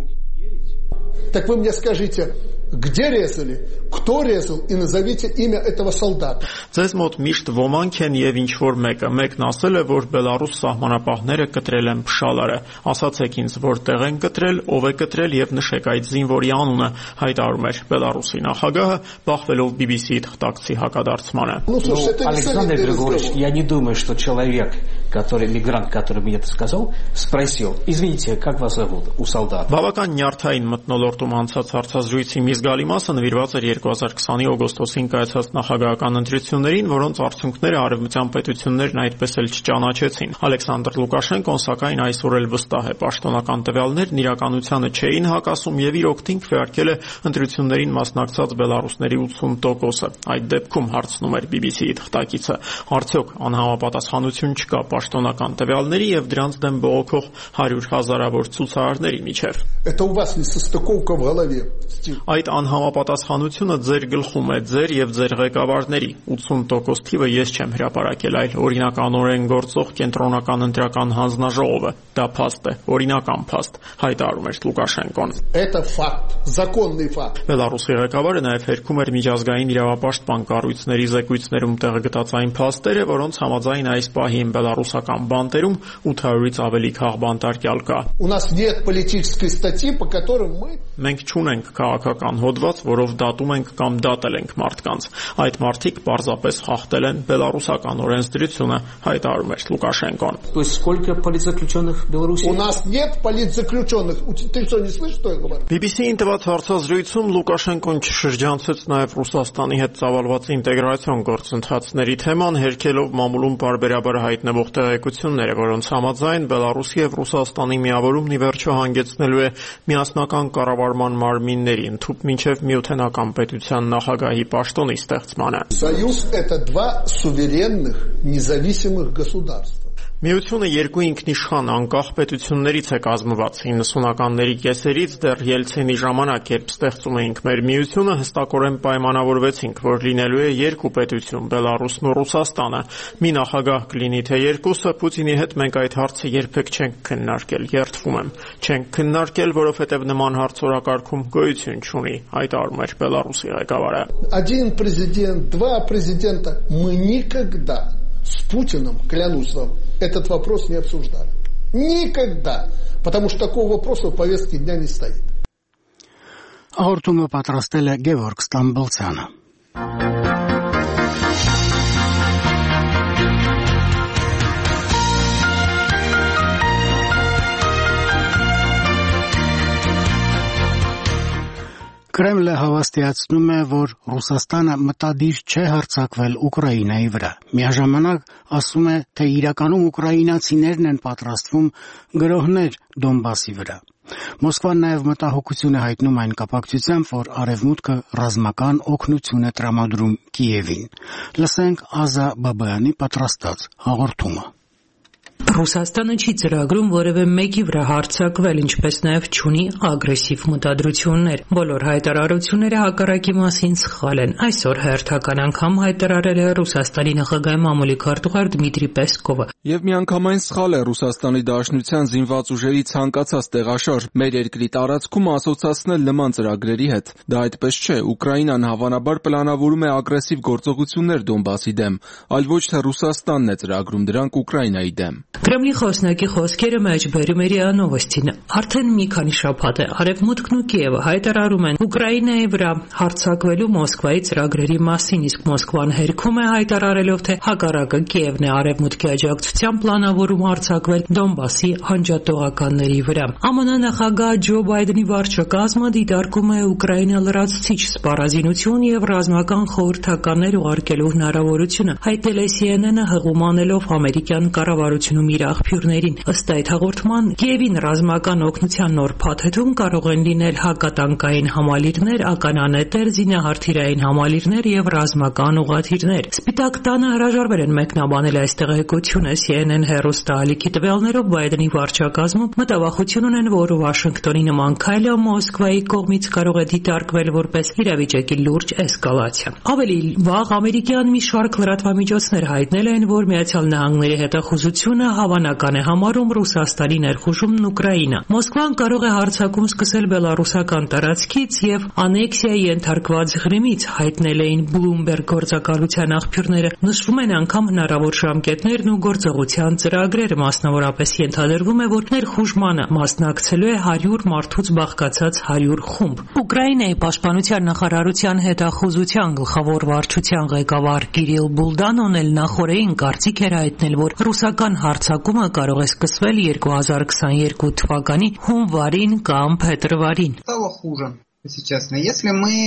Так вы мне скажите, где резали, кто резал и назовите имя этого солдата. Ձեզ մոտ միշտ ոմանք են եւ ինչ որ մեկն ասել է, որ Բելարուս սահմանապահները կտրել են փշալարը։ Ասացեք ինձ, որտեղ են կտրել, ով է կտրել եւ նշեք այդ զինվորի անունը, հայտարարում էր Բելարուսի նախագահը, բախվելով BBC թղթակցի հակադարձմանը։ Александр Григорьевич, я не думаю, что человек, мигрант, который мне это сказал, спросил: "Извините, как вас зовут?" у солдата. Բավական նյարդային մթնոլորտում անցած հարցազրույցի մի զգալի մասը նվիրված էր 2020-ի օգոստոսին կայացած նախագահական ընտրություններին, որոնց արդյունքները արևմտյան պետություններն այդպես էլ չճանաչեցին։ Ալեքսանդր Լուկաշենկոն սակայն այսօր էլ վստահ է, պաշտոնական տվյալներն իրականությանը չէին հակասում եւ իր օգտին քվեարկել է ընտրություններին մասնակցած բելարուսների 80%-ը։ Այդ դեպքում հարցնում էր BBC-ի թղթակիցը, արդյոք անհամապատասխանություն չկա պաշտոնական տվյալների եւ դրանց դեմ բողոքող 100,000-ավոր ցուցարարների միջեւ։ Это у вас несостыковка в голове. Այդ անհամապատասխանությունը ձեր գլխում է, ձեր եւ ձեր ղեկավարների 80% թիվը ես չեմ հրապարակել, այլ օրինականորեն գործող կենտրոնական ընտրական հանձնաժողովը։ Դա փաստ է, օրինական փաստ, հայտարարում էր Լուկաշենկոն։ Это факт, законный факт. Բելարուսի ղեկավարը նաև հերքում էր միջազգային իրավապաշտպան կառույցների զեկույցներում տեղ գտած այն փաստերը, որոնց համաձայն այս պահին բելարուսական բանտերում 800-ից ավելի քաղբանտարկյալ կա։ У нас нет политической статьи, по которой мы Մենք չունենք քաղաքական հոդված, որով դատում ենք կամ դատել ենք մարդկանց։ Այդ մարդիկ պարզապես խախտել են բելարուսական օրենսդրությունը, հայտարարում էր Լուկաշենկոն։ То есть сколько политзаключенных в Беларуси? У нас нет политзаключенных. Ты что, не слышишь, что я говорю? BBC-ին տված հարցազրույցում Լուկաշենկոն շրջանցեց նաև Ռուսաստանի հետ ծավալված ինտեգրացիոն գործընթացների թեման, հերքելով մամուլում բարբերաբար հայտնվող տեղեկությունները, որոնց համաձայն Բելարուսի եւ Ռուսաստանի միավորումն ի վերջո հանգեցնելու է միասնական կառավարման մարմինների, ընդհուպ մինչև միութենական պետության նախագահի պաշտոնի ստեղծմանը։ Союз это два суверенных, независимых государства. Միությունը երկու ինքնիշխան անկախ պետություններից է կազմված։ 90-ականների կեսերից դեռ Ելցինի ժամանակ, երբ ստեղծում էինք մեր միությունը, հստակորեն պայմանավորվեցինք, որ լինելու է երկու պետություն՝ Բելարուսն ու Ռուսաստանը։ Մի նախագահ կլինի թե երկուսը, Պուտինի հետ մենք այդ հարցը երբեք չենք քննարկել, երդվում եմ։ Չենք քննարկել, որովհետև нման հարց օրակարգում գոյություն չունի, հայտարարում էր Բելարուսի ղեկավարը։ Один президент, два президента, мы никогда с Путиным, клянусь вам, этот вопрос не обсуждали. Никогда. Потому что такого вопроса в повестке дня не стоит. Հաղորդումը պատրաստել է Գևորգ Ստամբոլցյանը։ Կրեմլը հավաստիացնում է, որ Ռուսաստանը մտադիր չէ հարձակվել Ուկրաինայի վրա։ Միաժամանակ ասում է, թե իրականում ուկրաինացիներն են պատրաստվում գրոհներ Դոնբասի վրա։ Մոսկվան նաև մտահոգություն է հայտնում այն կապակցությամբ, որ Արևմուտքը ռազմական օգնություն է տրամադրում Կիևին։ Լսենք Ազա Բաբայանի պատրաստած հաղորդումը։ Ռուսաստանը չի ծրագրում որևէ մեկի վրա հարձակվել, ինչպես նաև չունի ագրեսիվ մտադրություններ։ Բոլոր հայտարարությունները հակառակի մասին սխալ են։ Այսօր հերթական անգամ հայտարարել է Ռուսաստանի նախագահի մամուլի քարտուղար Դմիտրի Պեսկովը։ Եվ միանգամայն սխալ է Ռուսաստանի Դաշնության զինված ուժերի ցանկացած տեղաշարժ մեր երկրի տարածքում ասոցացնել նման ծրագրերի հետ։ Դա այդպես չէ։ Ուկրաինան հավանաբար պլանավորում է ագրեսիվ գործողություններ Դոնբասի դեմ, այլ ոչ թե Ռուսաստանն է ծրագրում դրանք Ուկրաինայի դեմ։ Կրեմլի խոսնակի խոսքերը մեջբերում է ՌԻԱ Նովոստին։ Արդեն մի քանի շաբաթ է Արևմուտքն ու Կիևը հայտարարում են Ուկրաինայի վրա հարձակվելու Մոսկվայի ծրագրերի մասին, իսկ Մոսկվան հերքում է հայտարարելով, թե հակառակը Կիևն է Արևմուտքի աջակցությամբ պլանավորում հարձակվել Դոնբասի անջատողականների վրա։ ԱՄՆ նախագահ Ջո Բայդենի վարչակազմը դիտարկում է Ուկրաինա լրացուցիչ սպառազինություն եւ ռազմական խորհրդականներ ուղարկելու հնարավորությունը, հայտնել է CNN-ը հղում անելով ամերիկյան կառավարությունում իր աղբյուրներին։ Ըստ այդ հաղորդման, Կիևին ռազմական օգնության նոր փաթեթում կարող են լինել հակատանկային համալիրներ, ականանետեր, զինահարթիրային համալիրներ եւ ռազմական ուղղաթիռներ։ Սպիտակ տանը հրաժարվել են մեկնաբանել այս տեղեկությունը CNN հեռուստաալիքի տվյալներով Բայդենի վարչակազմում մտավախություն ունեն, որ Վաշինգտոնի նման քայլը Մոսկվայի կողմից կարող է դիտարկվել որպես իրավիճակի լուրջ էսկալացիա։ Ավելի վաղ ամերիկյան մի շարք լրատվամիջոցներ հայտնել են, որ Միացյալ Նահանգների հետախուզությունը հավանական է համարում Ռուսաստանի ներխուժումն Ուկրաինա։ Մոսկվան կարող է հարձակում սկսել բելարուսական տարածքից եւ անեքսիայի ենթարկված Ղրիմից, հայտնել էին Bloomberg գործակալության աղբյուրները։ Նշվում են անգամ հնարավոր ժամկետներն ու գործողության ծրագրերը, մասնավորապես ենթադրվում է, որ ներխուժմանը մասնակցելու է 100 մարդուց բաղկացած 100 խումբ։ Ուկրաինայի պաշտպանության նախարարության հետախուզության գլխավոր վարչության ղեկավար Կիրիլ Բուլդանոն էլ նախորդին կարծիք էր հայտնել, որ ռուսական հարձակումը կարող է սկսվել 2022 թվականի հունվարին կամ փետրվարին։ Если честно. Если мы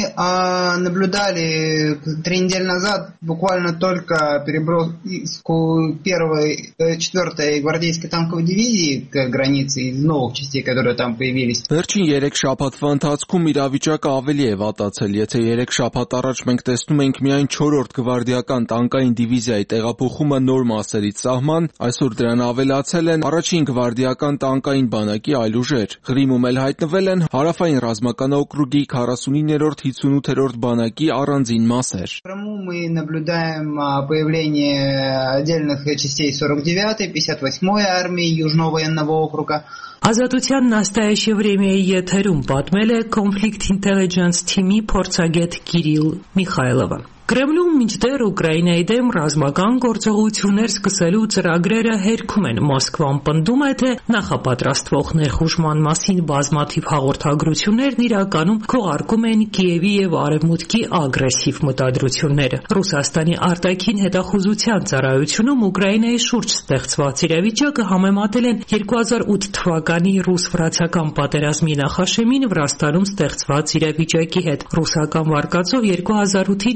наблюдали 3 недели назад буквально только переброску 1-й, 4-й гвардейской танковой дивизии к границе из новых частей, которые там появились. Վերջին 3 շաբաթվա ընթացքում իրավիճակը ավելի է վատացել, եթե 3 շաբաթ առաջ մենք տեսնում ենք միայն 4-րդ գվարդիական տանկային դիվիզիայի տեղափոխումը նոր մասերից սահման, այսօր դրան ավելացել են առաջին գվարդիական տանկային բանակի այլ ուժեր։ Ղրիմում էլ հայտնվել են հարավային ռազմական օկրուգի 49-րդ 58-րդ բանակի առանձին մասեր։ В Крыму мы наблюдаем появление отдельных частей 49-й, 58-й армии Южного военного округа. Ազատության настоящее время եթերում պատմել է Conflict Intelligence Team-ի փորձագետ Կիրիլ Միխայլովը։ Կրեմլում մինչդեռ Ուկրաինայի դեմ ռազմական գործողություններ սկսելու ծրագրերը հերքում են։ Մոսկվան պնդում է, թե նախապատրաստվող ներխուժման մասին բազմաթիվ հաղորդագրություններն իրականում քողարկում են Կիևի եւ Արևմուտքի ագրեսիվ մտադրությունները։ Ռուսաստանի արտաքին հետախուզության ծառայությունում Ուկրաինայի շուրջ ստեղծված իրավիճակը համեմատել են 2008 թվականի ռուս-վրացական պատերազմի նախաշեմին Վրաստանում ստեղծված իրավիճակի հետ։ Ռուսական վարկածով 2008-ին վրացական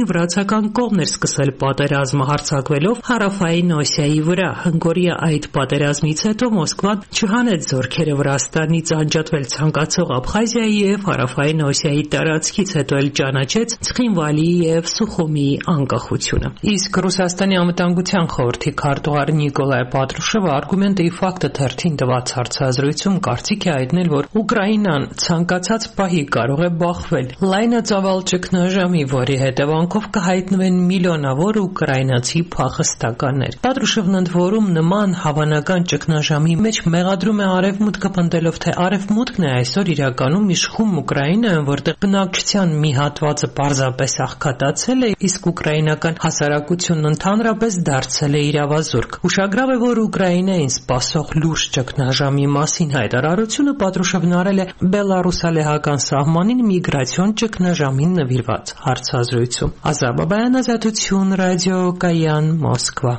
ռուսական կողմն էր սկսել պատերազմը հարձակվելով Հարավային Օսիայի վրա։ Հնգօրյա այդ պատերազմից հետո Մոսկվան չհանեց զորքերը Վրաստանից անջատվել ցանկացող Աբխազիայի եւ Հարավային Օսիայի տարածքից, հետո էլ ճանաչեց Ցխինվալի եւ Սուխումի անկախությունը։ Իսկ Ռուսաստանի անվտանգության խորհրդի քարտուղար Նիկոլայ Պատրուշևը Argument-ի ֆակտը թերթին տված հարցազրույցում կարծիք է հայտնել, որ Ուկրաինան ցանկացած պահի կարող է բախվել լայնածավալ ճգնաժամի, որի հետևանքով կհայտնվեն միլիոնավոր ուկրաինացի փախստականներ։ Պատրուշևն ընդ որում նման հավանական ճգնաժամի մեջ մեղադրում է Արևմուտքը, պնդելով, թե Արևմուտքն է այսօր իրականում իշխում Ուկրաինայում, որտեղ բնակչության մի հատվածը պարզապես աղքատացել է, իսկ ուկրաինական հասարակությունն ընդհանրապես դարձել է իրավազուրկ։ Ուշագրավ է, որ Ուկրաինային սպասող լուրջ ճգնաժամի մասին հայտարարությունը Պատրուշևն արել է բելարուսալեհական սահմանին միգրացիոն ճգնաժամին նվիրված հարցազրույցում։ Ազատ Բաբայան, Ազատություն, Ռադիո Կայան, Մոսկվա։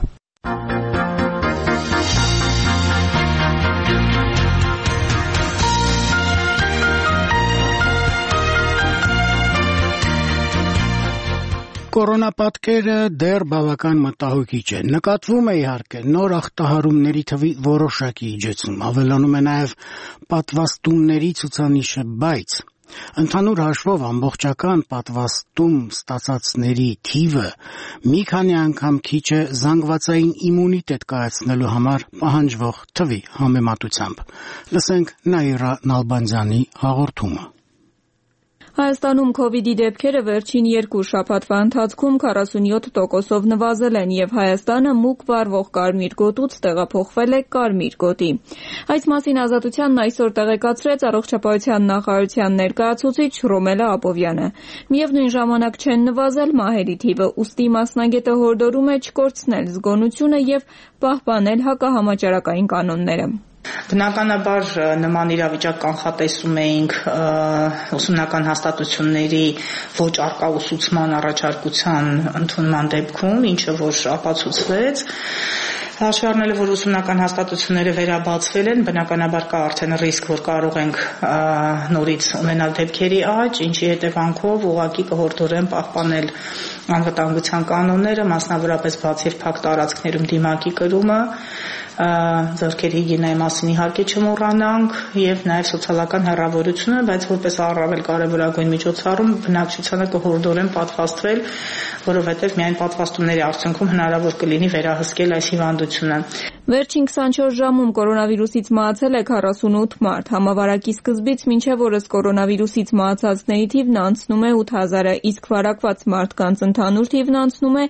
Կորոնապատկերը դեռ բավական մտահոգիչ են։ Նկատվում է իհարկե նոր ախտահարումների թվի որոշակի իջեցում, ավելանում է նաև պատվաստումների ցուցանիշը, բայց ընդհանուր հաշվով ամբողջական պատվաստում ստացածների թիվը մի քանի անգամ քիչ է զանգվածային իմունիտետ կայացնելու համար պահանջվող թվի համեմատությամբ։ Լսենք Նաիրա Նալբանդյանի հաղորդումը։ Հայաստանում COVID-ի դեպքերը վերջին 2 շաբաթվա ընթացքում 47%-ով նվազել են եւ Հայաստանը մուգ վառվող կարմիր գոտուց տեղափոխվել է կարմիր գոտի։ Այս մասին Ազատությանն այսօր տեղեկացրեց Առողջապահության նախարարության ներկայացուցիչ Ռոմելա Ապովյանը։ Միևնույն ժամանակ չեն նվազել մահերի թիվը, ուստի մասնագետը հորդորում է չկորցնել զգոնությունը եւ պահպանել հակահամաճարակային կանոնները։ Բնականաբար նման իրավիճակ կանխատեսում էինք ուսումնական հաստատությունների ոչ առկա ուսուցման առաջարկության ընդունման դեպքում, ինչը որ ապացուցվեց։ Հաշվի առնելով, որ ուսումնական հաստատությունները վերաբացվել են, բնականաբար կա արդեն ռիսկ, որ կարող ենք նորից ունենալ դեպքերի աճ, ինչի հետևանքով ուղղակի կհորդորեն պահպանել անվտանգության կանոնները, մասնավորապես բաց եւ փակ տարածքներում դիմակի կրումը, ձեռքերի հիգիենայի մասին իհարկե չմոռանանք եւ նաեւ սոցիալական հեռավորությունը, բայց որպես առավել կարեւորագույն միջոցառում բնակչությանը կհորդորեն պատվաստվել, որովհետեւ միայն պատվաստումների արդյունքում հնարավոր կլինի վերահսկել այս հիվանդությունը։ Վերջին 24 ժամում կորոնավիրուսից մահացել է 48 մարդ։ Համավարակի սկզբից մինչև օրս կորոնավիրուսից մահացածների թիվն անցնում է 8000-ը, իսկ վարակված մարդկանց ընդհանուր թիվն անցնում է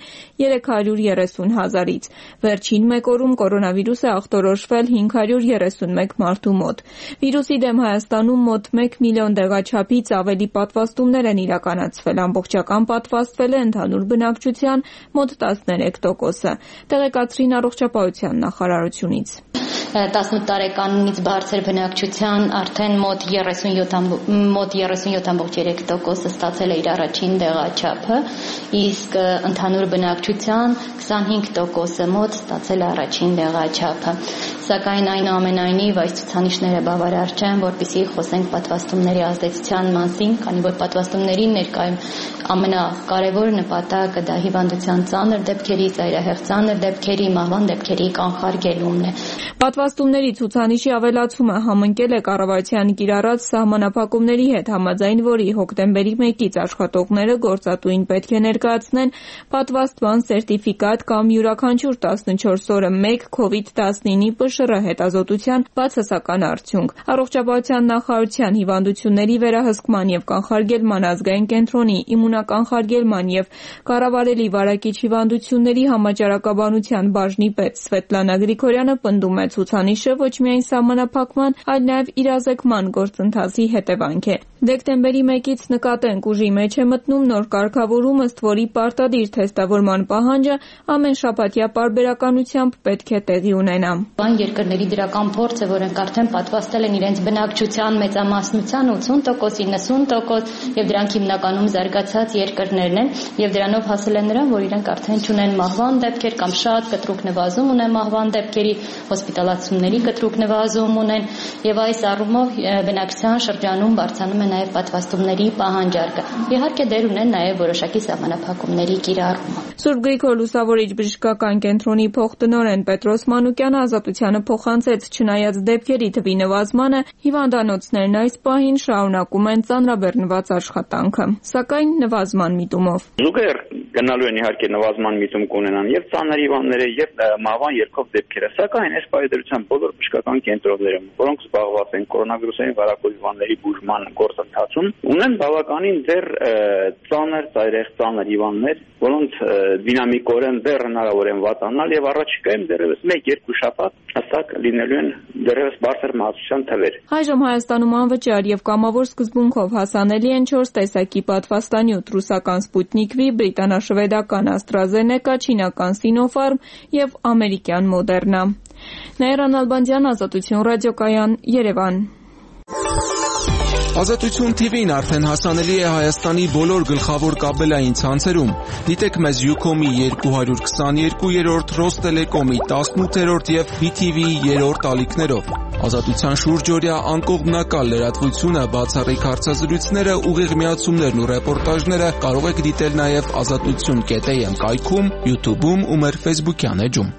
330,000-ից։ Վերջին մեկ օրում կորոնավիրուսը ախտորոշվել 531 մարդու մոտ։ Վիրուսի դեմ Հայաստանում մոտ 1 միլիոն դեղաչափից ավելի պատվաստումներ են իրականացվել, ամբողջական պատվաստվել է ընդհանուր բնակչության մոտ 13%-ը։ Տեղեկացրին Առողջապահության նախարարությունից։ 18 տարեկանից բարձր բնակչության արդեն մոտ 37.3% ստացել է իր առաջին դեղաչափը, իսկ ընդհանուր բնակչության 25%-ը մոտ ստացել է առաջին դեղաչափը։ Սակայն այնուամենայնիվ այս ցուցանիշները բավարար չեն, որպեսզի խոսենք պատվաստումների ազդեցության մասին, քանի որ պատվաստումների ներկայում ամենակարևոր նպատակը դա հիվանդության ծանր դեպքերի, ծայրահեղ ծանր դեպքերի, մահվան դեպքերի կանխարգելումն է։ Պատվաստումների ցուցանիշի ավելացումը համընկել է կառավարության կիրառած սահմանափակումների հետ, համաձայն որի հոկտեմբերի 1-ից աշխատողները գործատուին պետք է ներկայացնեն պատվաստման սերտիֆիկատ կամ յուրաքանչյուր 14 օրը 1 COVID-19 ՊՇՌ հետազոտության բացասական արդյունք։ Առողջապահության նախարարության հիվանդությունների վերահսկման եւ կանխարգելման ազգային կենտրոնի իմունականխարգելման եւ կառավարելի վարակիչ հիվանդությունների համաճարակաբանության բաժնի պետ Սվետլանա Գրիգորյանը պնդում է ցուցանիշը ոչ միայն սահմանափակման, այլ նաև իրազեկման գործընթացի հետևանք է։ Դեկտեմբերի 1-ից նկատենք ուժի մեջ է մտնում նոր կարգավորում, ըստ որի պարտադիր թեստավորման պահանջը ամեն շաբաթյա պարբերականությամբ պետք է տեղի ունենա։ Այն երկրների դրական փորձը, որոնք արդեն պատվաստել են իրենց բնակչության մեծամասնության 80%, 90% եւ դրանք հիմնականում զարգացած երկրներն են եւ դրանով հասել են նրան, որ իրենք արդեն չունեն մահվան դեպքեր կամ շատ կտրուկ նվազում ունեն մահվան դեպքերի, հոսպիտալացումների կտրուկ նվազում ունեն եւ այս առումով բնակչության շրջանում բարձրանում են նաև պատվաստումների պահանջարկը։ Իհարկե դեր ունեն նաև որոշակի սահմանափակումների կիրառումը։ Սուրբ Գրիգոր Լուսավորիչ բժշկական կենտրոնի փոխտնօրեն Պետրոս Մանուկյանը Ազատությանը փոխանցեց, չնայած դեպքերի թվի նվազմանը, հիվանդանոցներն այս պահին շարունակում են ծանրաբեռնված աշխատանքը, սակայն նվազման միտումով։ Զուգահեռ գնալու են իհարկե նվազման միտում կունենան եւ ծանր հիվանդները եւ մահվան ելքով դեպքերը, սակայն այս պայմանավորությամբ բոլոր բժշկական կենտրոնները, որոնք զբաղված են կորոնավիրուսային վարակույր հիվանդների բուժման գործընթացում, ունեն բավականին դեռ ծանր հիվանդներ, որոնց դինամիկորեն դեռ հնարավոր են վատանալ եւ առաջիկայում դեռևս 1-2 շաբաթ հստակ լինելու են դեռևս բարձր մահացության թվեր։ Այժմ Հայաստանում անվճար եւ կամավոր սկզբունքով հասանելի են 4 տեսակի պատվաստանյութ՝ ռուսական Sputnik V, բրիտանա-շվեդական AstraZeneca, չինական Sinopharm եւ ամերիկյան Moderna։ Նաիրա Նալբանդյան, Ազատություն ռադիոկայան, Երևան։ Ազատություն TV-ն արդեն հասանելի է Հայաստանի բոլոր գլխավոր կաբելային ցանցերում։ Դիտեք մեզ Ucom-ի 222-րդ, Ռոստելեկոմի 18-րդ եւ BTV-ի 3-րդ ալիքներով։ Ազատության շուրջօրյա անկողմնակալ լրատվությունը, բացառիկ հարցազրույցները, ուղիղ միացումներն ու ռեպորտաժները կարող եք դիտել նաեւ azatutun.am կայքում, YouTube-ում ու մեր Facebook-յան էջում։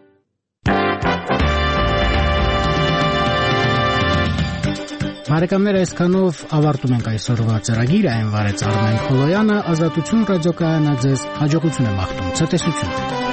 Բարեկամներ, այսքանով ավարտում ենք այսօրվա ծրագիրը, այն վարեց Արմեն Խոլոյանը, Ազատություն ռադիոկայանը ձեզ հաջողություն է մաղթում, ցտեսություն։